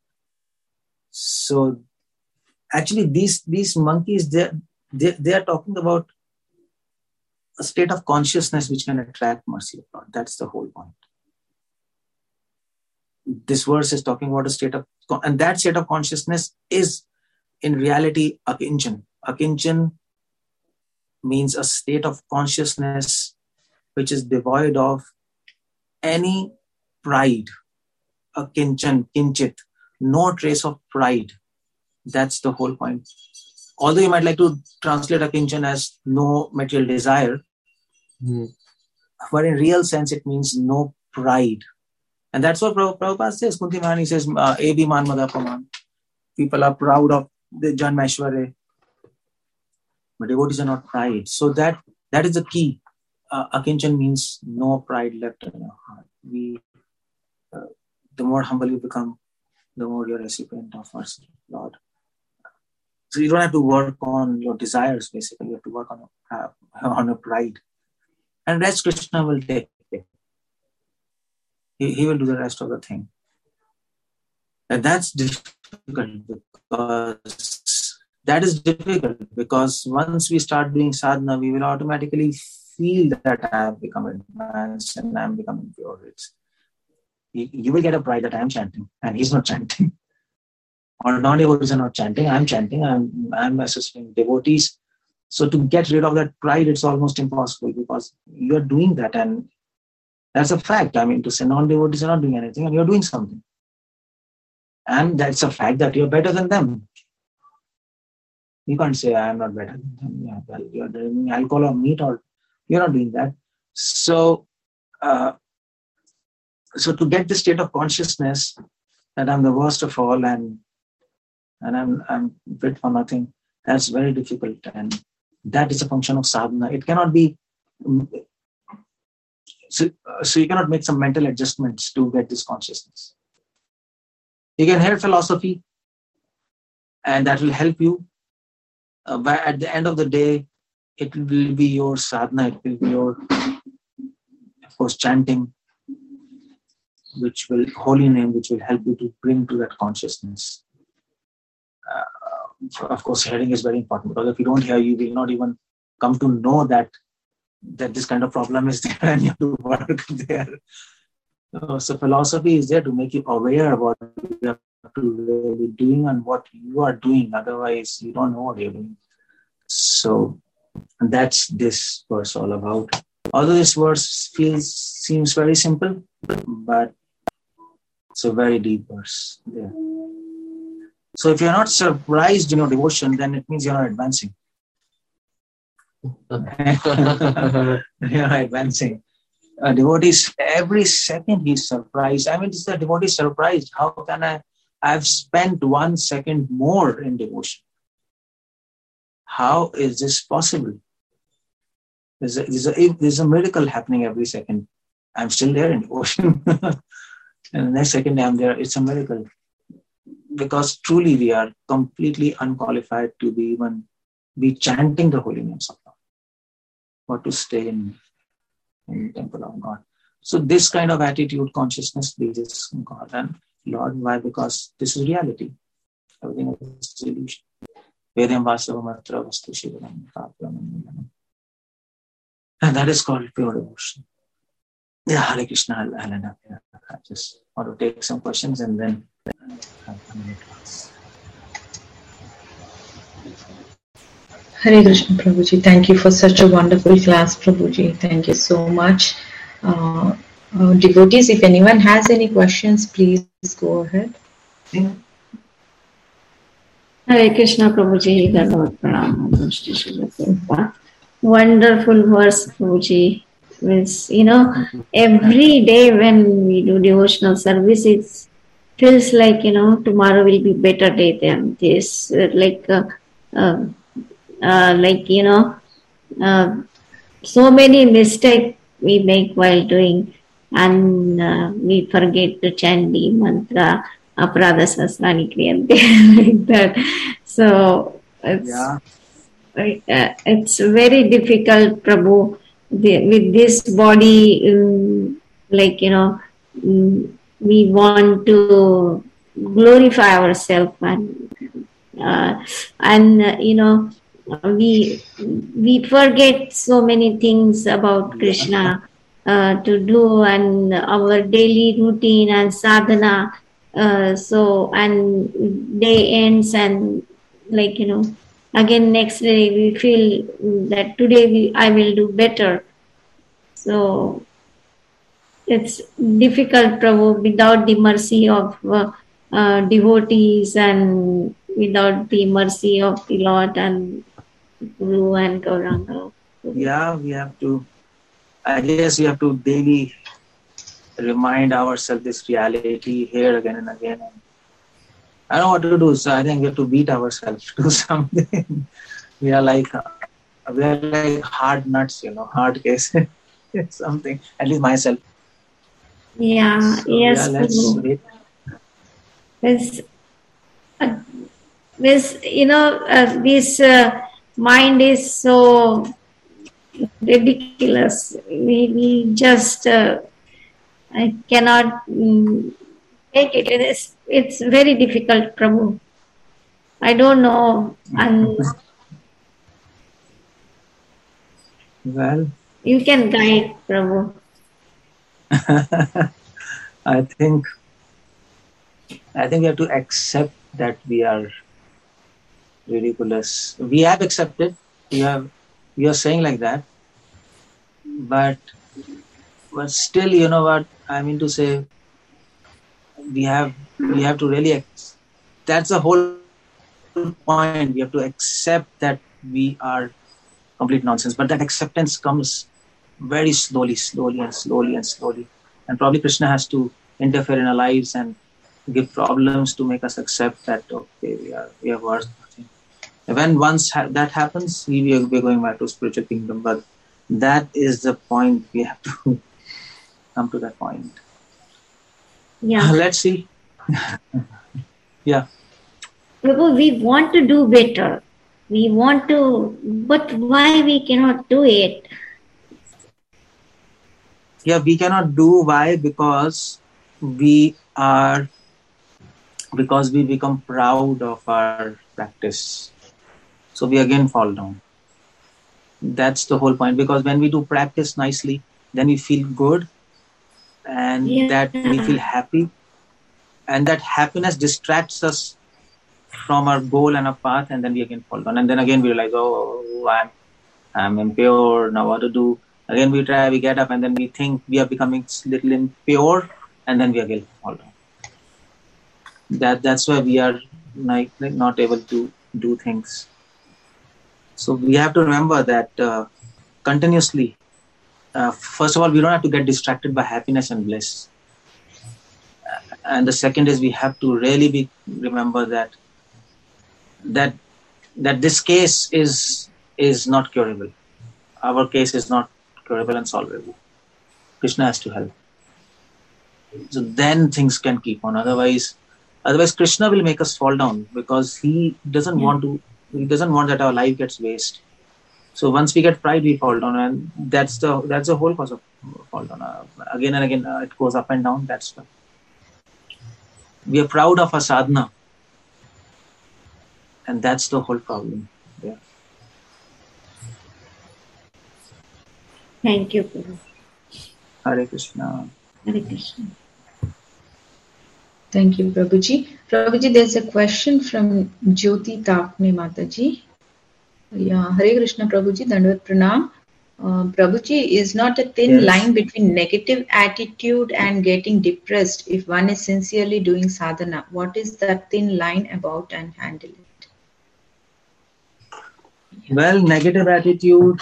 So actually these, these monkeys, they, they, they are talking about a state of consciousness which can attract mercy of God. That's the whole point. This verse is talking about a state of, and that state of consciousness is in reality akinchan. Akinchan means a state of consciousness which is devoid of any pride. Akinchan, kinchit, no trace of pride. That's the whole point. Although you might like to translate akinchan as no material desire, mm. but in real sense it means no pride. And that's what Prabhupada says. Kunti Maharani says, Ebi man madapaman. People are proud of the Janma Aishwarya. But devotees are not pride. So that that is the key. Uh, Akinchan means no pride left in your heart. We, uh, the more humble you become, the more you're a recipient of mercy, Lord. So you don't have to work on your desires, basically. You have to work on uh, on your pride. And rest Krishna will take it. He, he will do the rest of the thing. And that's difficult because that is difficult because once we start doing sadhana, we will automatically feel that I have become advanced and I am becoming pure. It's, you, you will get a pride that I am chanting and he's not chanting. Or non-devotees are not chanting, I'm chanting, I'm, I'm assisting devotees. So to get rid of that pride, it's almost impossible because you're doing that and that's a fact. I mean, to say non-devotees are not doing anything and you're doing something. And that's a fact that you're better than them. You can't say, I am not better than them. Yeah, well, you're drinking alcohol or meat or you're not doing that. So, uh, so to get this state of consciousness that I'm the worst of all and and I'm I'm fit for nothing, that's very difficult. And that is a function of sadhana. It cannot be, so, so you cannot make some mental adjustments to get this consciousness. You can hear philosophy and that will help you. Uh, but at the end of the day, it will be your sadhana, it will be your, of course, chanting, which will, holy name, which will help you to bring to that consciousness. Uh, of course, hearing is very important because if you don't hear, you will not even come to know that that this kind of problem is there and you have to work there. Uh, so philosophy is there to make you aware of what you have to really doing and what you are doing. Otherwise, you don't know what you're doing. So that's this verse all about. Although this verse feels seems very simple, but it's a very deep verse there. So if you're not surprised in your devotion, then it means you're not advancing. You're not advancing. A devotee, every second he's surprised. I mean, it's the devotee surprised. How can I? I've spent one second more in devotion. How is this possible? There's a, there's a, there's a miracle happening every second. I'm still there in devotion. And the next second I'm there. It's a miracle. Because truly we are completely unqualified to be even be chanting the holy names of God, or to stay in, in the temple of God. So this kind of attitude, consciousness pleases God and Lord. Why? Because this is reality. Everything is illusion. Vedam vasavamatra vastu shivaram paparam. And that is called pure devotion. Yeah, Hare Krishna. I'll, I'll end up here. I just want to take some questions and then have a minute class. Hare Krishna, Prabhuji. Thank you for such a wonderful class, Prabhuji. Thank you so much. Uh, uh, devotees, if anyone has any questions, please go ahead. Yeah. Hare Krishna, Prabhuji. Wonderful verse, Prabhuji. Means, you know, every day when we do devotional service, it feels like, you know, tomorrow will be better day than this. Uh, like, uh, uh, uh, like, you know, uh, so many mistakes we make while doing, and uh, we forget to chant the mantra, Aparadha Sasrani Kriyante, like that. So, it's, Yeah. uh, it's very difficult, Prabhu. The, with this body, um, like, you know, um, we want to glorify ourselves, and uh, and uh, you know, we we forget so many things about Krishna uh, to do, and our daily routine and sadhana. Uh, so and day ends, and like, you know, again next day we feel that today we, I will do better. So it's difficult, Prabhu, without the mercy of uh, uh, devotees, and without the mercy of the Lord and Guru and Gauranga. Yeah, we have to, I guess we have to daily remind ourselves this reality here again and again. I don't know what to do, so I think we have to beat ourselves to do something. We are like, uh, we are like hard nuts, you know, hard case. Something, at least myself. Yeah, So, yes, yeah, let's Prabhu. wait. This, uh, this, you know, uh, this uh, mind is so ridiculous. We, we just uh, I cannot um, take it. It is, it's very difficult, Prabhu. I don't know. And Well, you can guide, Prabhu. I think I think we have to accept that we are ridiculous. We have accepted. We have we are saying like that, but but still, you know what I mean to say. We have we have to really. That's the whole point. We have to accept that we are complete nonsense. But that acceptance comes very slowly, slowly, and slowly, and slowly. And probably Krishna has to interfere in our lives and give problems to make us accept that, okay, we are we are worth nothing. When once ha- that happens, we we are we're going back to spiritual kingdom. But that is the point. We have to come to that point. Yeah. Let's see. Yeah. Prabhu, we want to do better. We want to, but why we cannot do it? Yeah, we cannot do. Why? Because we are, because we become proud of our practice. So we again fall down. That's the whole point. Because when we do practice nicely, then we feel good, and Yeah. that we feel happy, and that happiness distracts us from our goal and our path, and then we again fall down. And then again we realize, oh, I'm, I'm impure, now what to do? Again we try, we get up, and then we think we are becoming little impure, and then we again fall down. That that's why we are like, like not able to do things. So we have to remember that uh, continuously. Uh, first of all, we don't have to get distracted by happiness and bliss. Uh, and the second is we have to really be remember that that that this case is is not curable. Our case is not curable and solvable. Krishna has to help. So then things can keep on. Otherwise, otherwise Krishna will make us fall down, because he doesn't yeah. want to. He doesn't want that our life gets waste. So once we get pride, we fall down, and that's the that's the whole cause of fall down. Uh, again and again, uh, it goes up and down. That's the. We are proud of our sadhana, and that's the whole problem. Yeah. Thank you, Prabhu. Hare Krishna. Hare Krishna. Thank you, Prabhuji. Prabhuji, there's a question from Jyoti Takne Mataji. Yeah, Hare Krishna, Prabhuji, Dandavat Pranam. Uh, Prabhuji, is not a thin yes. line between negative attitude and getting depressed if one is sincerely doing sadhana? What is that thin line about, and handle it? Well, negative attitude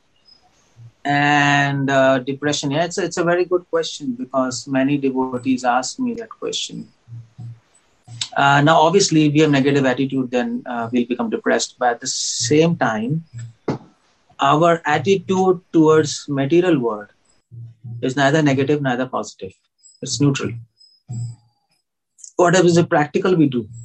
and uh, depression. Yeah, it's a, it's a very good question, because many devotees ask me that question. Uh, now, obviously, if we have negative attitude, then uh, we'll become depressed. But at the same time, our attitude towards material world is neither negative, neither positive. It's neutral. Whatever is the practical we do,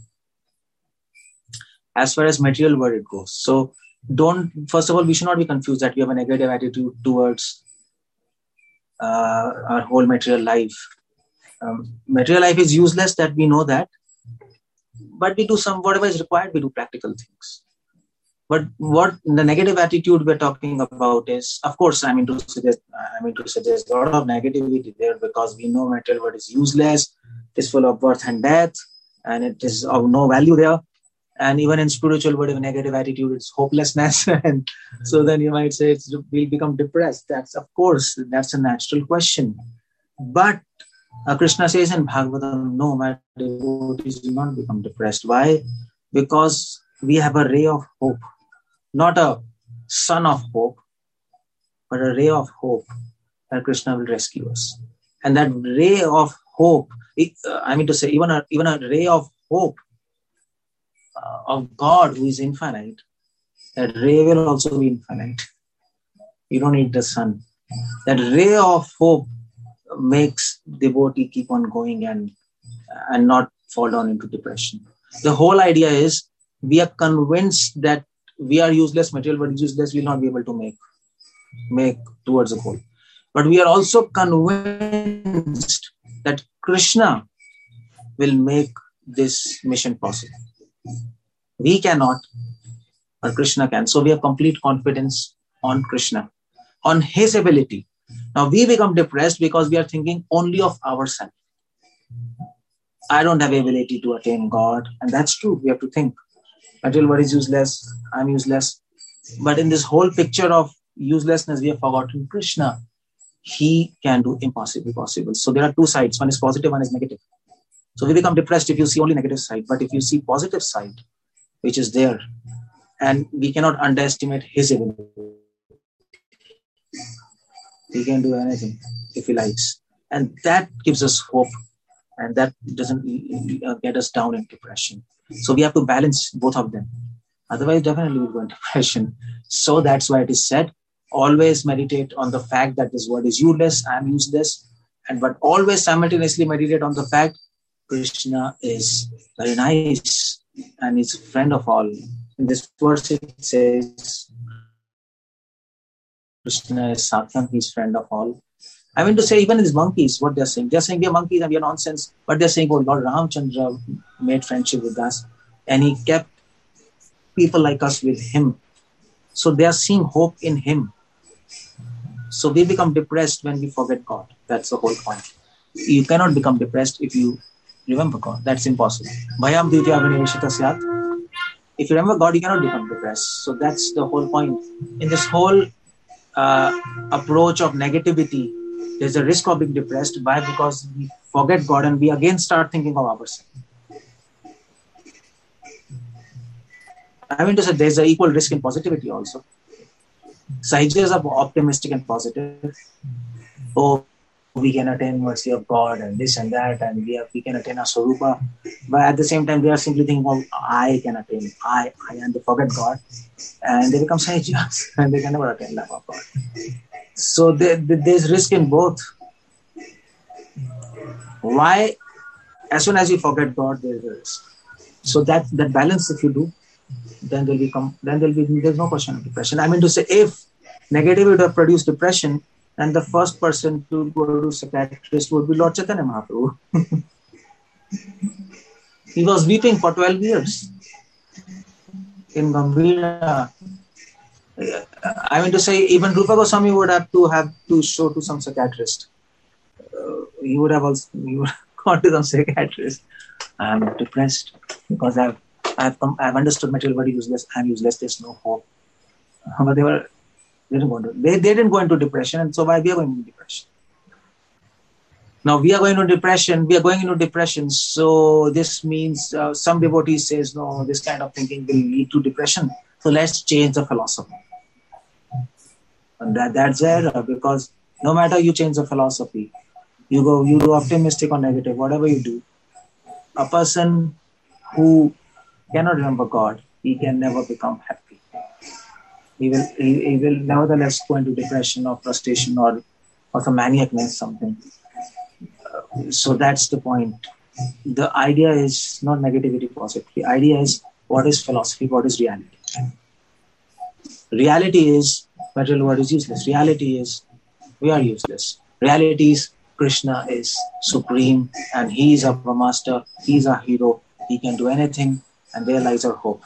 as far as material world it goes. So, don't, first of all, we should not be confused that we have a negative attitude towards uh, our whole material life. Um, material life is useless, that we know that. But we do some, whatever is required, we do practical things. But what the negative attitude we're talking about is, of course, I mean to suggest, I mean to suggest a lot of negativity there, because we know material world is useless, it is full of birth and death, and it is of no value there. And even in spiritual world, with negative attitude, it's hopelessness. And so then you might say it's, we'll become depressed. That's, of course, that's a natural question. But uh, Krishna says in Bhagavatam, no, my devotees do not become depressed. Why? Because we have a ray of hope. Not a sun of hope, but a ray of hope that Krishna will rescue us. And that ray of hope, it, uh, I mean to say, even a, even a ray of hope uh, of God who is infinite, that ray will also be infinite. You don't need the sun. That ray of hope makes devotee keep on going and, and not fall down into depression. The whole idea is we are convinced that we are useless, material world is useless, we will not be able to make, make towards the goal. But we are also convinced that Krishna will make this mission possible. We cannot, but Krishna can. So we have complete confidence on Krishna, on his ability. Now we become depressed because we are thinking only of ourselves. I don't have ability to attain God. And that's true. We have to think. Material world is useless. I'm useless. But in this whole picture of uselessness, we have forgotten Krishna. He can do impossible possible. So there are two sides. One is positive, one is negative. So we become depressed if you see only negative side. But if you see positive side, which is there, and we cannot underestimate his ability. He can do anything if he likes. And that gives us hope. And that doesn't get us down in depression. So we have to balance both of them. Otherwise, definitely we'll go into depression. So that's why it is said, always meditate on the fact that this world is useless, I am useless. And but always simultaneously meditate on the fact Krishna is very nice and he's a friend of all. In this verse it says, Krishna is Satyam, he's friend of all. I mean to say, even these monkeys, what they're saying, they're saying we are monkeys and we are nonsense, but they're saying, oh, Lord Ramchandra made friendship with us and he kept people like us with him. So they are seeing hope in him. So we become depressed when we forget God. That's the whole point. You cannot become depressed if you remember God. That's impossible. Bhayam ditya vinivishita syat. If you remember God, you cannot become depressed. So that's the whole point. In this whole uh, approach of negativity, there's a risk of being depressed. Why? Because we forget God and we again start thinking of ourselves. I mean to say there's an equal risk in positivity also. Sahajas are optimistic and positive. Oh, we can attain mercy of God and this and that, and we, have, we can attain a Swarupa. But at the same time, they are simply thinking of I can attain, I, I, and they forget God. And they become Sahajas and they can never attain love of God. So there, there's risk in both. Why? As soon as you forget God, there is a risk. So that, that balance, if you do, then there'll become, then there'll be, there's no question of depression. I mean to say, if negativity would have produced depression, then the first person to go to psychiatrist would be Lord Chaitanya Mahaprabhu. He was weeping for twelve years in Gambhira. I mean to say, even Rupa Goswami would have to have to show to some psychiatrist. Uh, he would have also he would have gone to some psychiatrist. I'm depressed because I've I've come, I've understood material world useless. I'm useless. There's no hope. But they were they didn't go into they, they didn't go into depression, and so why we are going into depression? Now we are going into depression. We are going into depression. So this means uh, some devotee says no, this kind of thinking will lead to depression. So let's change the philosophy. And that that's error, because no matter you change the philosophy, you go you do optimistic or negative, whatever you do, a person who cannot remember God, he can never become happy. He will he, he will nevertheless go into depression or frustration or or some maniacness, something. Uh, so that's the point. The idea is not negativity, positivity. The idea is what is philosophy, what is reality. Reality is material world is useless. Reality is we are useless. Reality is Krishna is supreme and he is our master. He is our hero. He can do anything, and there lies our hope.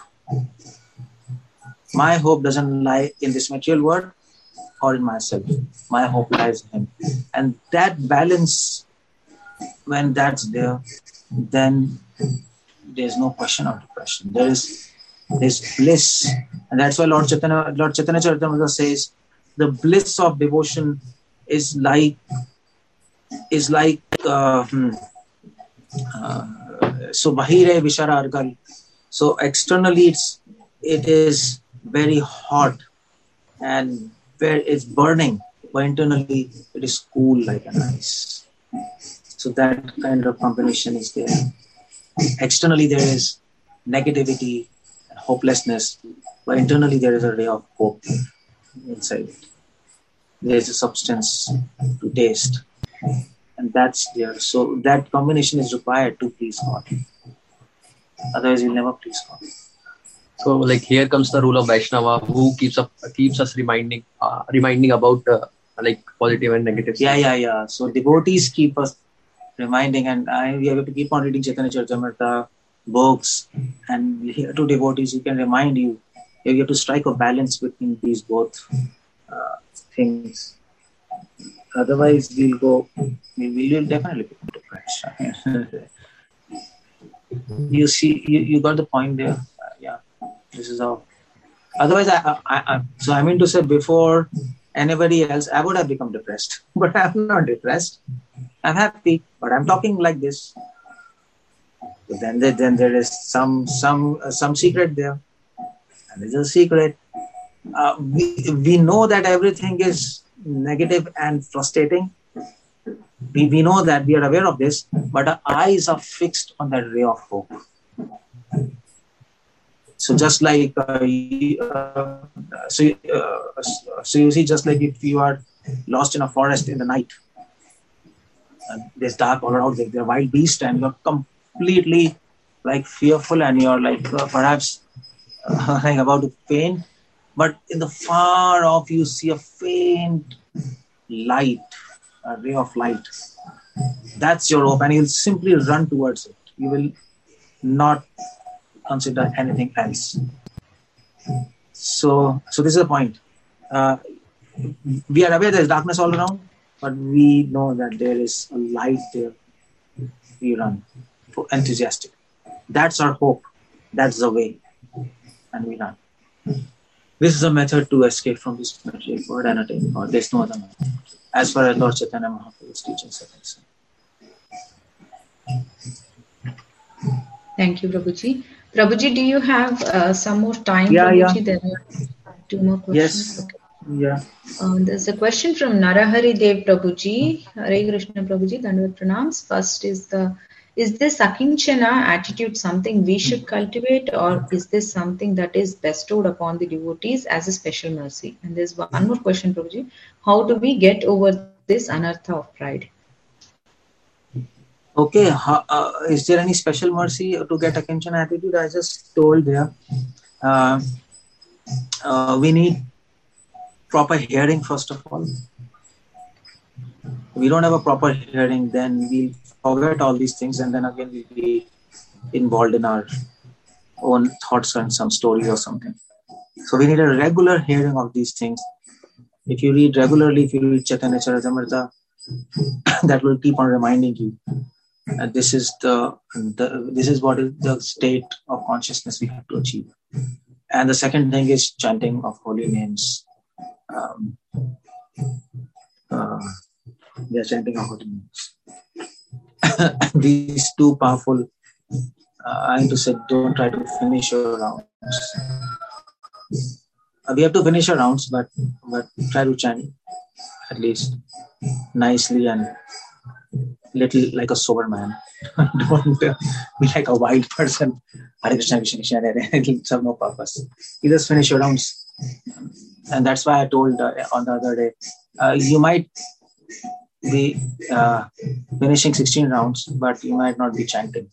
My hope doesn't lie in this material world or in myself. My hope lies in him. And that balance, when that's there, then there's no question of depression. There is there's bliss. And that's why Lord Chaitanya, Lord Chaitanya Charitamrita says, the bliss of devotion is like is like uh, hmm, uh, so bahire vishara argal. So externally it's it is very hot and where it's burning, but internally it is cool like an ice. So that kind of combination is there. Externally there is negativity and hopelessness, but internally there is a ray of hope inside it. There is a substance to taste, and that's there. So that combination is required to please God. Otherwise, you'll never please God. So, like here comes the rule of Vaishnava, who keeps up keeps us reminding, uh, reminding about uh, like positive and negative. Yeah, yeah, yeah. So devotees keep us reminding, and I we have to keep on reading Chaitanya Charitamrita books, and here to devotees, who can remind you. You have to strike a balance between these both uh, things. Otherwise, we'll go. We will definitely become depressed. You see, you, you got the point there. Uh, yeah, this is how. Otherwise, I, I, I, so I mean to say, before anybody else, I would have become depressed. But I'm not depressed. I'm happy. But I'm talking like this. But then, there, then there is some some uh, some secret there. And there's a secret. Uh, we we know that everything is negative and frustrating. We, we know that, we are aware of this, but our eyes are fixed on that ray of hope. So just like, uh, uh, so, uh, so you see, just like if you are lost in a forest in the night, and there's dark all around, like there are wild beasts, and you're completely like fearful, and you're like uh, perhaps uh, like about to faint, but in the far off you see a faint light, a ray of light. That's your hope, and you'll simply run towards it. You will not consider anything else. So, so this is the point. Uh, we are aware there's darkness all around, but we know that there is a light there. We run, enthusiastic. That's our hope. That's the way, and we run. This is a method to escape from this material world and attain God. There's no other method, as far as Lord Chaitanya Mahaprabhu's teachings are concerned. Thank you, Prabhuji. Prabhuji, do you have uh, some more time? Yeah, Prabhuji? yeah. There are two more questions. Yes. Okay. Yeah. Uh, there's a question from Narahari Dev Prabhuji. Hare Krishna Prabhuji, Dandavat Pranams. First is the, is this Akinchana attitude something we should cultivate, or is this something that is bestowed upon the devotees as a special mercy? And there's one more question, Prabhuji. How do we get over this anartha of pride? Okay. How, uh, is there any special mercy to get Akinchana attitude? I just told there. Uh, uh, we need proper hearing, first of all. If we don't have a proper hearing, then we'll forget all these things, and then again we'll be involved in our own thoughts and some story or something. So we need a regular hearing of these things. If you read regularly, if you read Chaitanya Charitamrita, that will keep on reminding you. And this is the, the this is what is the state of consciousness we have to achieve. And the second thing is chanting of holy names. Um, uh, we are chanting of holy names. These two powerful. Uh, I need to say, don't try to finish your rounds. Uh, we have to finish our rounds, but but try to chant at least nicely and little like a sober man. Don't uh, be like a wild person. Hare Krishna, Krishna Krishna, it'll serve no purpose. You just finish your rounds. And that's why I told uh, on the other day, uh, you might be uh, finishing sixteen rounds, but you might not be chanting.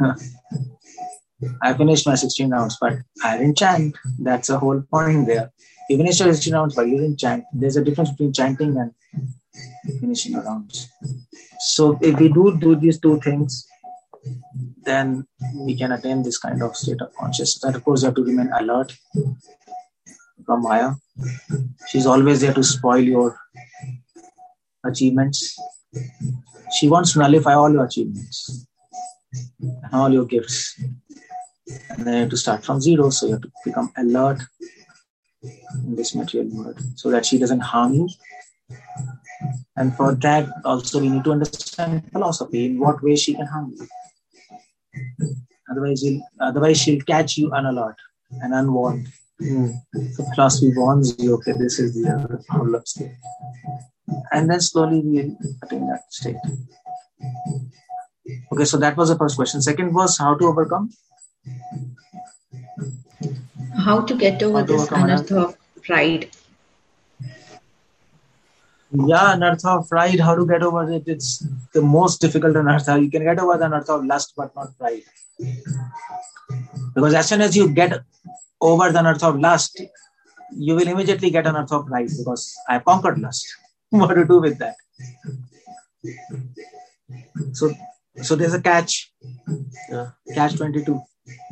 I finished my sixteen rounds, but I didn't chant. That's the whole point there. You finished your sixteen rounds, but you didn't chant. There's a difference between chanting and finishing your rounds. So if we do do these two things, then we can attain this kind of state of consciousness. And of course, you have to remain alert from Maya. She's always there to spoil your achievements. She wants to nullify all your achievements and all your gifts. And then you have to start from zero. So you have to become alert in this material world so that she doesn't harm you. And for that, also we need to understand philosophy, in what way she can harm you. Otherwise, you'll, otherwise she'll catch you unalert and unwarned. Mm. So philosophy warns you, okay, this is the other problem state. And then slowly we'll attain that state. Okay, so that was the first question. Second was how to overcome? How to get over how to this overcome anartha of pride? Yeah, anartha of pride, how to get over it? It's the most difficult anartha. You can get over the anartha of lust, but not pride. Because as soon as you get over the anartha of lust, you will immediately get anartha of pride because I have conquered lust. What to do with that? So, so there's a catch. Yeah. Catch twenty-two.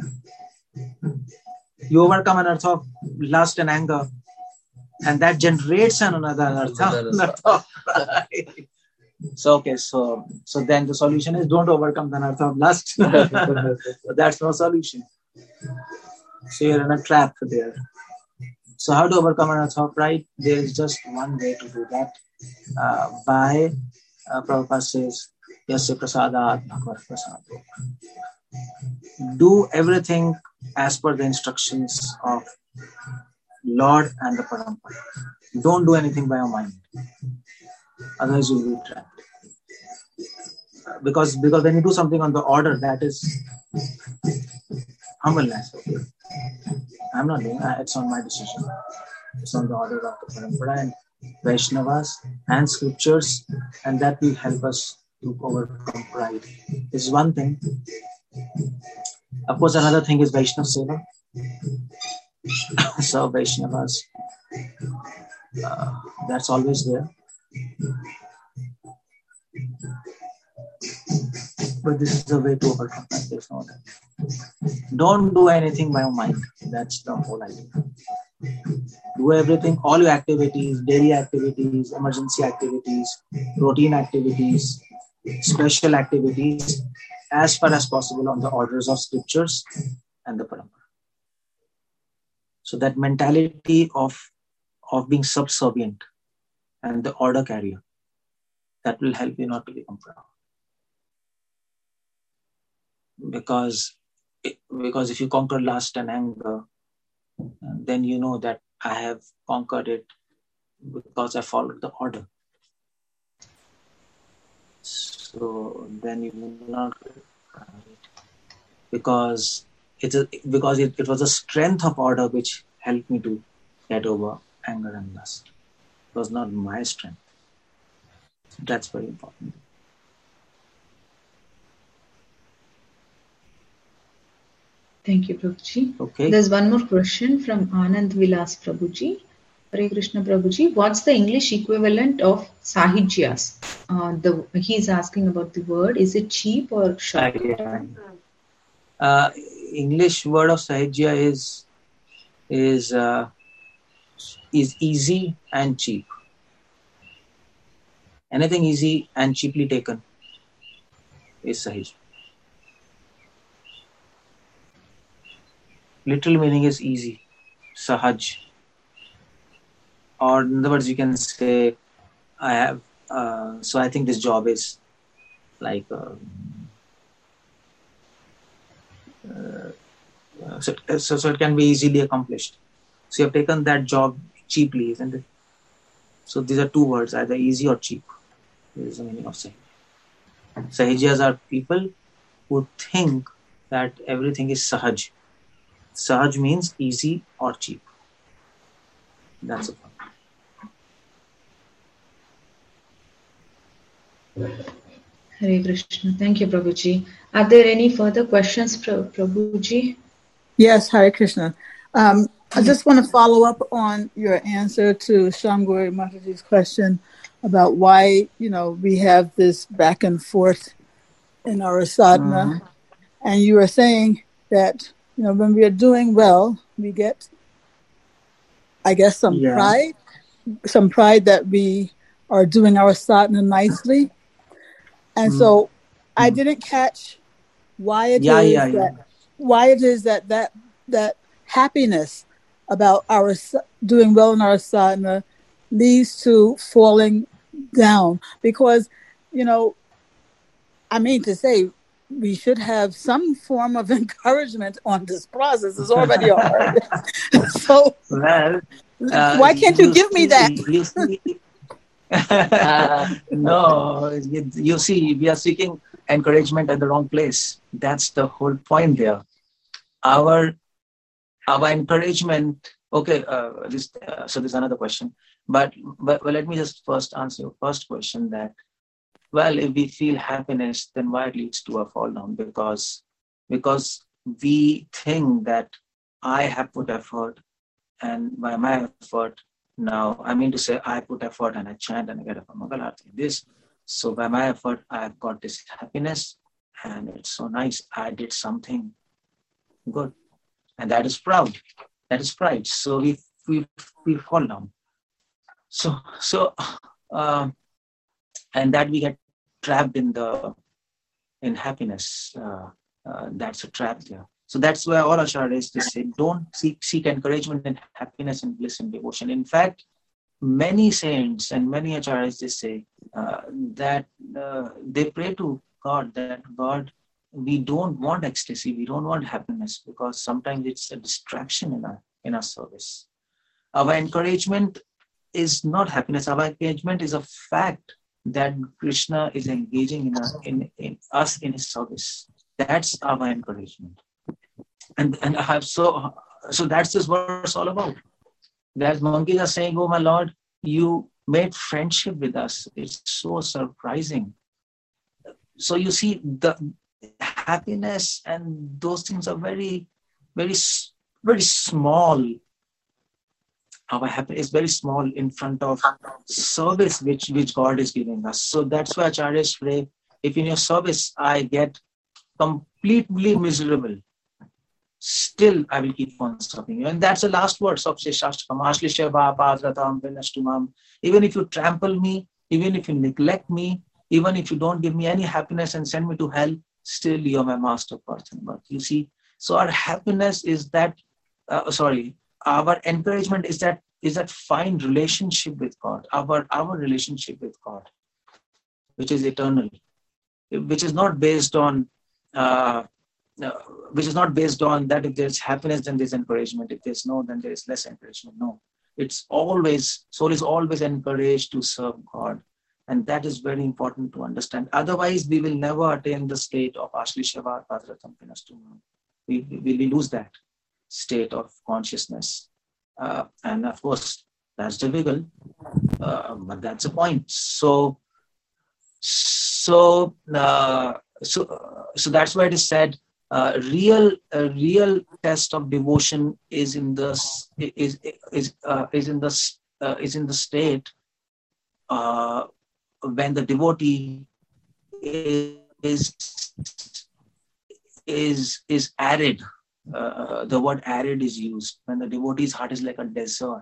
You overcome anartha of lust and anger, and that generates another anartha. So okay, so so then the solution is don't overcome the anartha of lust. So that's no solution. So you're in a trap there. So how to overcome anartha of pride? There is just one way to do that. Uh, by uh, Prabhupada says, Yasya prasadat bhagavad prasado. Do everything as per the instructions of Lord and the Parampara. Don't do anything by your mind. Otherwise you will be trapped. Because, because when you do something on the order, that is humbleness. I'm not doing it. It's on my decision. It's on the order of the Parampara and Vaishnavas and scriptures, and that will help us to overcome pride. This is one thing. Of course, another thing is Vaishnava Seva. So Vaishnavas, uh, that's always there. But this is the way to overcome that. There's no other. Don't do anything by your mind. That's the whole idea. Do everything, all your activities, daily activities, emergency activities, routine activities, special activities, as far as possible on the orders of scriptures and the Parampara. So that mentality of, of being subservient and the order carrier, that will help you not to become proud. Because, because if you conquer lust and anger, then you know that I have conquered it because I followed the order. So then you will not get proud. Because it's a, because it, it was the strength of order which helped me to get over anger and lust. It was not my strength. So that's very important. Thank you, Prabhuji. Okay. There's one more question from Anand Vilas Prabhuji. Hare Krishna Prabhuji. What's the English equivalent of Sahijyas? Uh, the he's asking about the word. Is it cheap or short? Uh, English word of Sahijya is is uh, is easy and cheap. Anything easy and cheaply taken is Sahijya. Literal meaning is easy, Sahaj. Or in other words, you can say, I have, uh, so I think this job is like, uh, uh, so, so, so it can be easily accomplished. So you have taken that job cheaply, isn't it? So these are two words, either easy or cheap. This is the meaning of Sahijya. Sahijyas are people who think that everything is Sahaj. Sahaj means easy or cheap. That's the point. Hare Krishna. Thank you, Prabhuji. Are there any further questions, Prabhuji? Yes, Hare Krishna. Um, I just want to follow up on your answer to Shamgori Mataji's question about why, you know, we have this back and forth in our sadhana. Mm-hmm. And you were saying that, you know, when we are doing well, we get, I guess, some yeah. pride, some pride that we are doing our sadhana nicely. And mm. so I didn't catch why it yeah, is yeah, that yeah. why it is that that that happiness about our doing well in our sadhana leads to falling down. Because, you know, I mean to say we should have some form of encouragement on this process. It's already hard. So well, uh, why can't you, you give see, me that? You see, uh, no, you, you see, we are seeking encouragement at the wrong place. That's the whole point there. Our our encouragement. Okay, uh, this, uh, so there's another question, but but well, let me just first answer your first question. That well, if we feel happiness, then why it leads to a fall down? Because because we think that I have put effort, and by my effort. Now, I mean to say, I put effort and I chant and I get a Mangal Aarti. This, so by my effort, I've got this happiness, and it's so nice. I did something good, and that is proud. That is pride. So we we we fall down. So so, uh, and that we get trapped in the in happiness. Uh, uh, that's a trap there. So that's why all acharyas they say, don't seek, seek encouragement and happiness and bliss and devotion. In fact, many saints and many acharyas they say uh, that uh, they pray to God that God, we don't want ecstasy, we don't want happiness, because sometimes it's a distraction in our in our service. Our encouragement is not happiness. Our encouragement is a fact that Krishna is engaging in, our, in, in us in his service. That's our encouragement. And and I have so so that's this verse all about. That monkeys are saying, "Oh my Lord, you made friendship with us. It's so surprising." So you see, the happiness and those things are very, very, very small. Our happiness is very small in front of service which which God is giving us. So that's why acharyas pray, if in your service I get completely miserable, still I will keep on serving you. And that's the last words of Shastakam. Even if you trample me, even if you neglect me, even if you don't give me any happiness and send me to hell, still you're my master person. But you see, so our happiness is that, uh, sorry, our encouragement is that is that fine relationship with God, our our relationship with God, which is eternal, which is not based on uh, uh, which is not based on that if there's happiness then there's encouragement, if there's no then there is less encouragement. No, it's always, soul is always encouraged to serve God, and that is very important to understand. Otherwise we will never attain the state of Ashlishava Padratam Pinastum. We, we we lose that state of consciousness, uh, and of course that's difficult, uh, but that's the point. So so uh, so uh, so that's why it is said uh, real a real test of devotion is in the is is uh, is in the uh, is in the state uh, when the devotee is is is arid. Uh, the word arid is used when the devotee's heart is like a desert.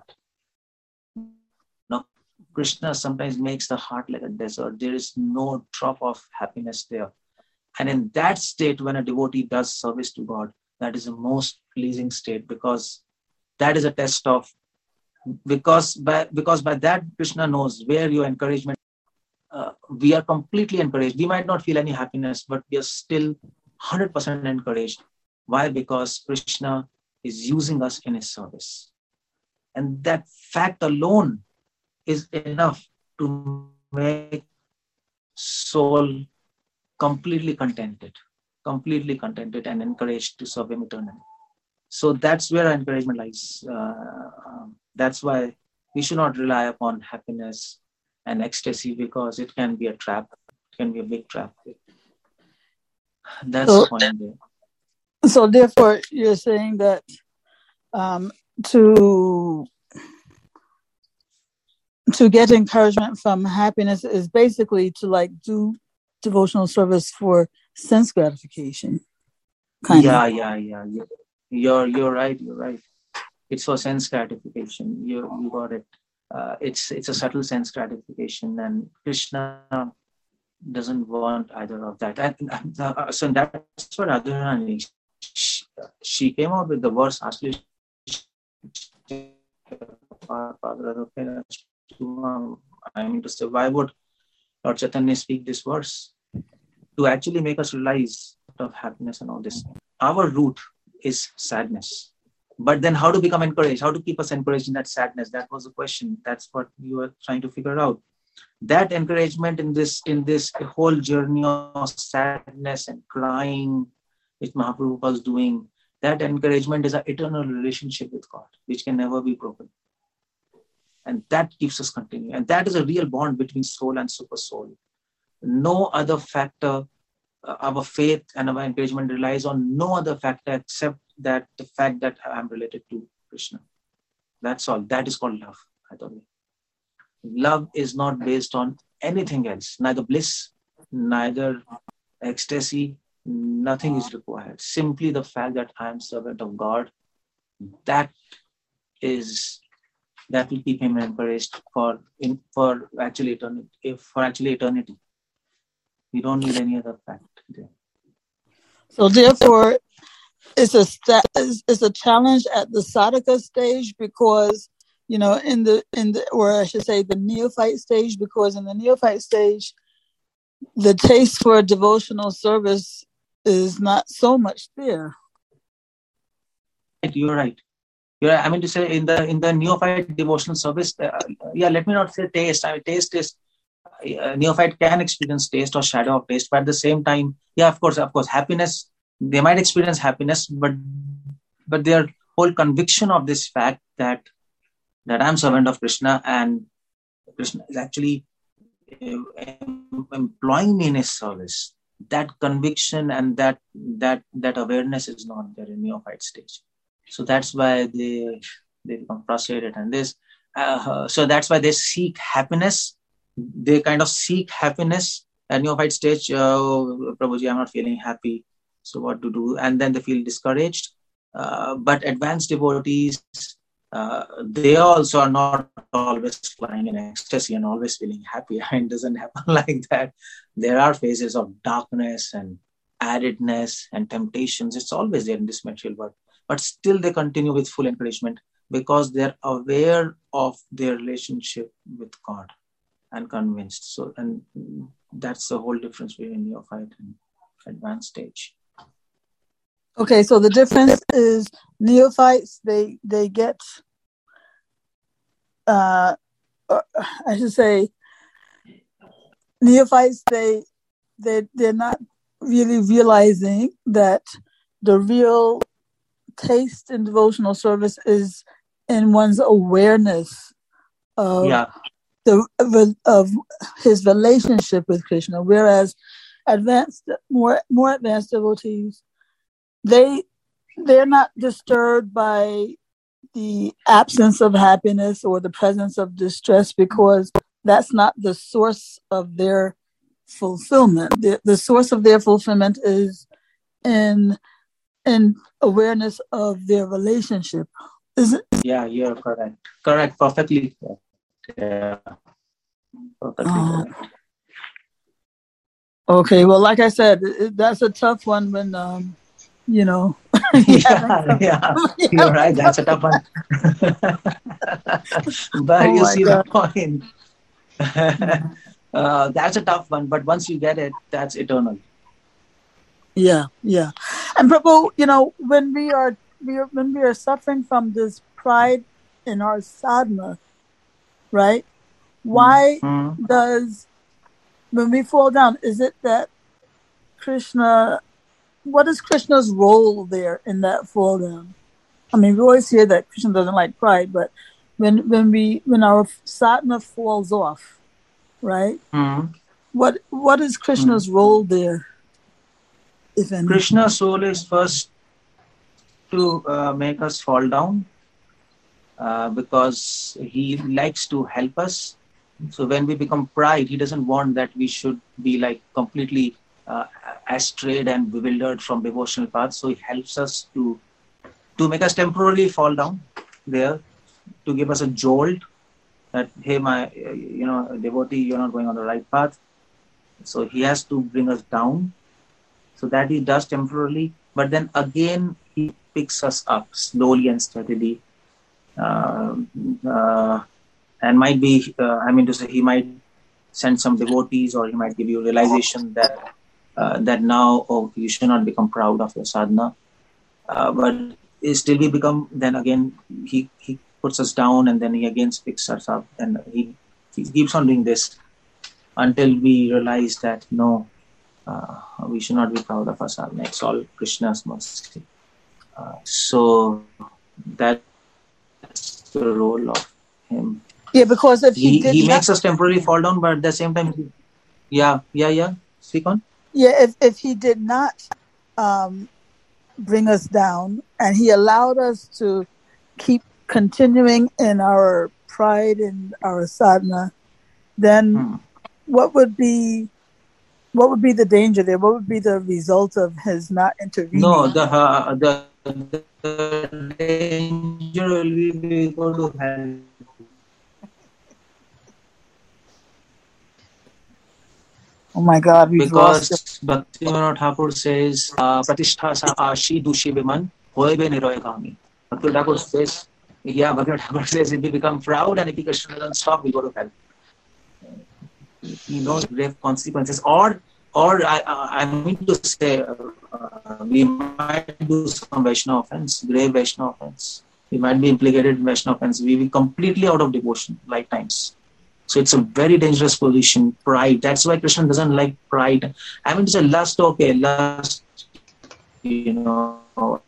Now, Krishna sometimes makes the heart like a desert. There is no drop of happiness there. And in that state, when a devotee does service to God, that is the most pleasing state, because that is a test of, because by, because by that Krishna knows where your encouragement, uh, we are completely encouraged. We might not feel any happiness, but we are still one hundred percent encouraged. Why? Because Krishna is using us in his service. And that fact alone is enough to make soul completely contented, completely contented and encouraged to serve him eternally. So that's where our encouragement lies. Uh, that's why we should not rely upon happiness and ecstasy, because it can be a trap. It can be a big trap. That's so, the point there. So therefore, you're saying that um, to to get encouragement from happiness is basically to like do devotional service for sense gratification. Kind yeah, of. yeah, yeah, yeah. You're you're right. You're right. It's for sense gratification. You you got it. Uh, it's it's a subtle sense gratification, and Krishna doesn't want either of that. And, and uh, so that's what Radharani, she, she came out with the verse. I mean to say, why would Lord Chaitanya speak this verse? To actually make us realize of happiness and all this. Our root is sadness. But then how to become encouraged? How to keep us encouraged in that sadness? That was the question. That's what you were trying to figure out. That encouragement in this in this whole journey of sadness and crying, which Mahaprabhu was doing, that encouragement is an eternal relationship with God, which can never be broken. And that keeps us continuing. And that is a real bond between soul and super soul. No other factor, uh, our faith and our encouragement relies on no other factor except that the fact that I am related to Krishna. That's all. That is called love, I thought. Love is not based on anything else, neither bliss, neither ecstasy, nothing is required. Simply the fact that I am servant of God, that is, that will keep him encouraged for in, for actually eternity. If for actually eternity, we don't need any other fact there. So therefore, it's a sta- it's a challenge at the sadhaka stage, because you know in the in the or I should say the neophyte stage, because in the neophyte stage, the taste for devotional service is not so much there. You're right. You're right. I mean to say in the in the neophyte devotional service, uh, yeah. Let me not say taste. I mean, taste is uh, neophyte can experience taste or shadow of taste, but at the same time, yeah, of course, of course, happiness. They might experience happiness, but but their whole conviction of this fact that that I'm servant of Krishna and Krishna is actually employing me in his service. That conviction and that that that awareness is not there in neophyte stage. So that's why they they become frustrated, and this. Uh, so that's why they seek happiness. They kind of seek happiness at neophyte stage. Uh, Prabhuji, I'm not feeling happy. So what to do? And then they feel discouraged. Uh, but advanced devotees, uh, they also are not always flying in ecstasy and always feeling happy. I mean, it doesn't happen like that. There are phases of darkness and aridness and temptations. It's always there in this material world. But still they continue with full encouragement. because they're aware of their relationship with God and convinced. So, and that's the whole difference between neophyte and advanced stage. Okay, so the difference is neophytes, they they get, uh, I should say, neophytes, they, they, they're not really realizing that the real taste in devotional service is in one's awareness of Yeah. the of his relationship with Krishna, whereas advanced, more more advanced devotees, they they're not disturbed by the absence of happiness or the presence of distress, because that's not the source of their fulfillment. The, the source of their fulfillment is in in awareness of their relationship. Is it? Yeah, you're correct. Correct, perfectly correct. Yeah. Perfectly Uh, correct. okay, well, like I said, it, that's a tough one when, um, you know. you yeah, yeah, you you're right. That's a tough one. But oh you my see God. the point. uh, that's a tough one, but once you get it, that's eternal. Yeah, yeah. And Prabhu, you know, when we are we are when we are suffering from this pride in our sadhana, right? Why Mm-hmm. does, when we fall down, is it that Krishna, what is Krishna's role there in that fall down? I mean, we always hear that Krishna doesn't like pride, but when when we when our sadhana falls off, right? Mm-hmm. What what is Krishna's mm-hmm. role there, if any? Krishna's role is first to uh, make us fall down, uh, because he likes to help us. So when we become pride, he doesn't want that we should be like completely uh, astrayed and bewildered from devotional path. So he helps us to to make us temporarily fall down there, to give us a jolt that, hey, my, you know, devotee, you're not going on the right path. So he has to bring us down. So that he does temporarily, but then again he picks us up slowly and steadily, uh, uh, and might be, uh, I mean to say, he might send some devotees, or he might give you realization that uh, that now, oh, you should not become proud of your sadhana, uh, but still we become. Then again he he puts us down, and then he again picks us up, and he, he keeps on doing this until we realize that no. Uh, we should not be proud of our sadhana. It's all Krishna's mercy. Uh, so that's the role of him. Yeah, because if he he, did he not, makes us temporarily fall down, but at the same time, he, yeah, yeah, yeah. Speak on. Yeah, if if he did not um, bring us down, and he allowed us to keep continuing in our pride and our sadhana, then hmm. what would be What would be the danger there? What would be the result of his not intervening? No, the uh, the, the danger will be we go to hell. Oh my God, we've because lost Bhaktivinoda Thakur says, "Pratishtha sa ashi dushi viman hoibe niroyagami." Bhaktivinoda Thakur says, yeah, Bhaktivinoda Thakur says, if we become proud and if Krishna doesn't stop, we go to hell. He knows grave consequences, or or I, I mean to say, uh, we might do some Vaishnava offense, grave Vaishnava offense. We might be implicated in Vaishnava offense. We will be completely out of devotion, lifetimes. So it's a very dangerous position, pride. That's why Krishna doesn't like pride. I mean to say, lust, okay, lust, you know,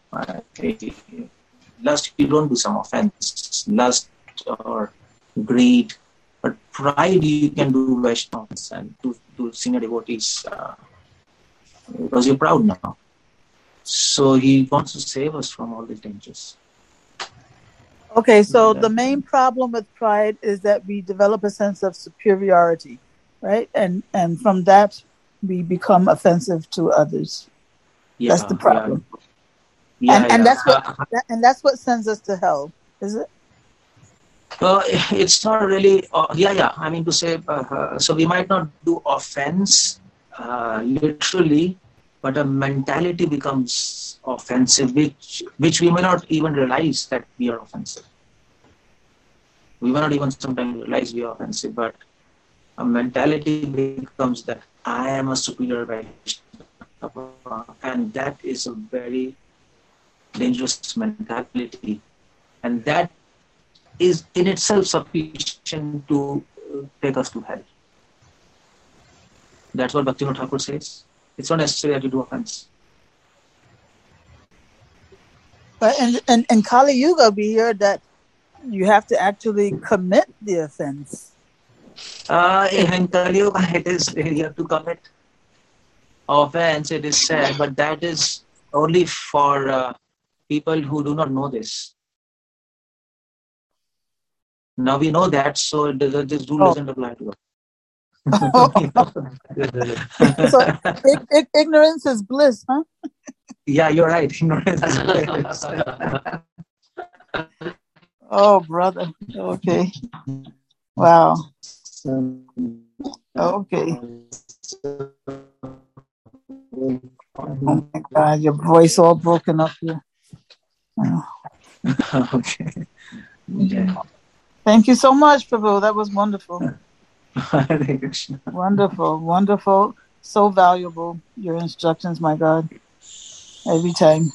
lust, you don't do some offense, lust or greed. But pride, you can do Vaishnavas and do, do senior devotees uh, because you're proud now. So he wants to save us from all these dangers. Okay, so the main problem with pride is that we develop a sense of superiority, right? And and from that, we become offensive to others. Yeah, that's the problem. Yeah, yeah, and and yeah. that's what and that's what sends us to hell, is it? Uh, it's not really, uh, yeah, yeah. I mean to say, uh, uh, so we might not do offense uh, literally, but a mentality becomes offensive, which which we may not even realize that we are offensive. We may not even sometimes realize we are offensive, but a mentality becomes that I am a superior Vaishnava, and that is a very dangerous mentality, and that is in itself sufficient to take us to hell. That's what Bhaktivinoda Thakur says. It's not necessary that you do offense. But in, in, in Kali Yuga, we hear that you have to actually commit the offense. Uh, in Kali Yuga, it is, you have to commit offense, it is said, but that is only for uh, people who do not know this. Now we know that, so this rule Oh. doesn't apply to us. So ig- ig- ignorance is bliss, huh? Yeah, you're right. Ignorance is bliss. Oh, brother. Okay. Wow. Okay. Oh my God, your voice all broken up here. Oh. Okay. Okay. Thank you so much, Prabhu. That was wonderful. Hare Krishna. Wonderful, wonderful. So valuable. Your instructions, my God. Every time.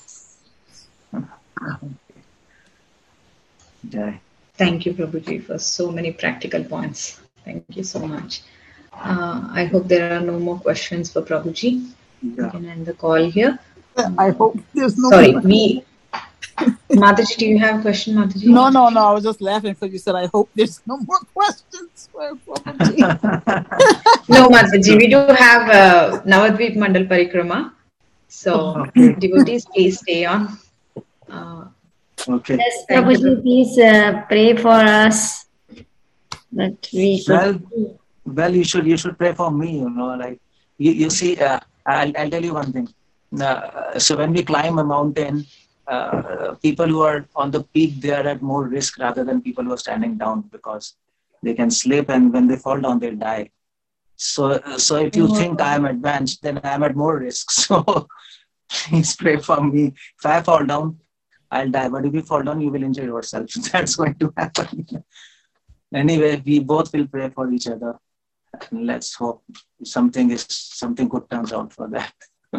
Jai. Thank you, Prabhuji, for so many practical points. Thank you so much. Uh, I hope there are no more questions for Prabhuji. We Yeah. can end the call here. I hope there's no Sorry, more- we. Mataji, do you have a question, Mataji? No, no, no. I was just laughing because you said, I hope there's no more questions for Prabhuji. No, Mataji, we do have uh, Navadvip Mandal Parikrama. So, Okay. devotees, please stay on. Uh, Okay. Yes, Thank you. Prabhuji, please uh, pray for us that we Well, could. well, you should you should pray for me. You know, like you, you see, uh, I'll I'll tell you one thing. Uh, so when we climb a mountain, uh, people who are on the peak, they are at more risk rather than people who are standing down, because they can slip, and when they fall down, they'll die. So, so if you think I am advanced, then I am at more risk. So please pray for me. If I fall down, I'll die. But if you fall down, you will injure yourself. That's going to happen. Anyway, we both will pray for each other. And let's hope something is something good turns out for that.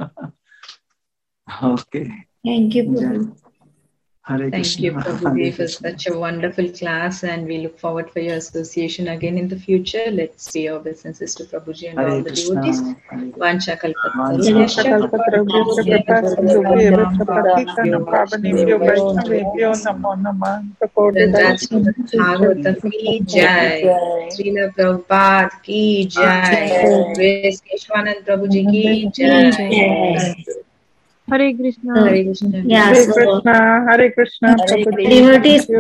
Okay. Thank you, Prabhuji. Hare Thank Krishna. you, Hare Prabhuji, for Krishna. such a wonderful class, and we look forward for your association again in the future. Let's pay our obeisances to Prabhuji and all Hare the Krishna. devotees. Hare Vancha Vancha kalpatarubhyascha पावनेभ्यो वैष्णवेभ्यो नमो नमः Ranrat Srimad Bhagavatam ki jai, Srila Prabhupada ki jai, Grace Keshwanand Prabhuji ki jai. Yes. Hare Krishna Hare Krishna. Yeah, Hare so Krishna Hare Krishna Prabhuji. devotees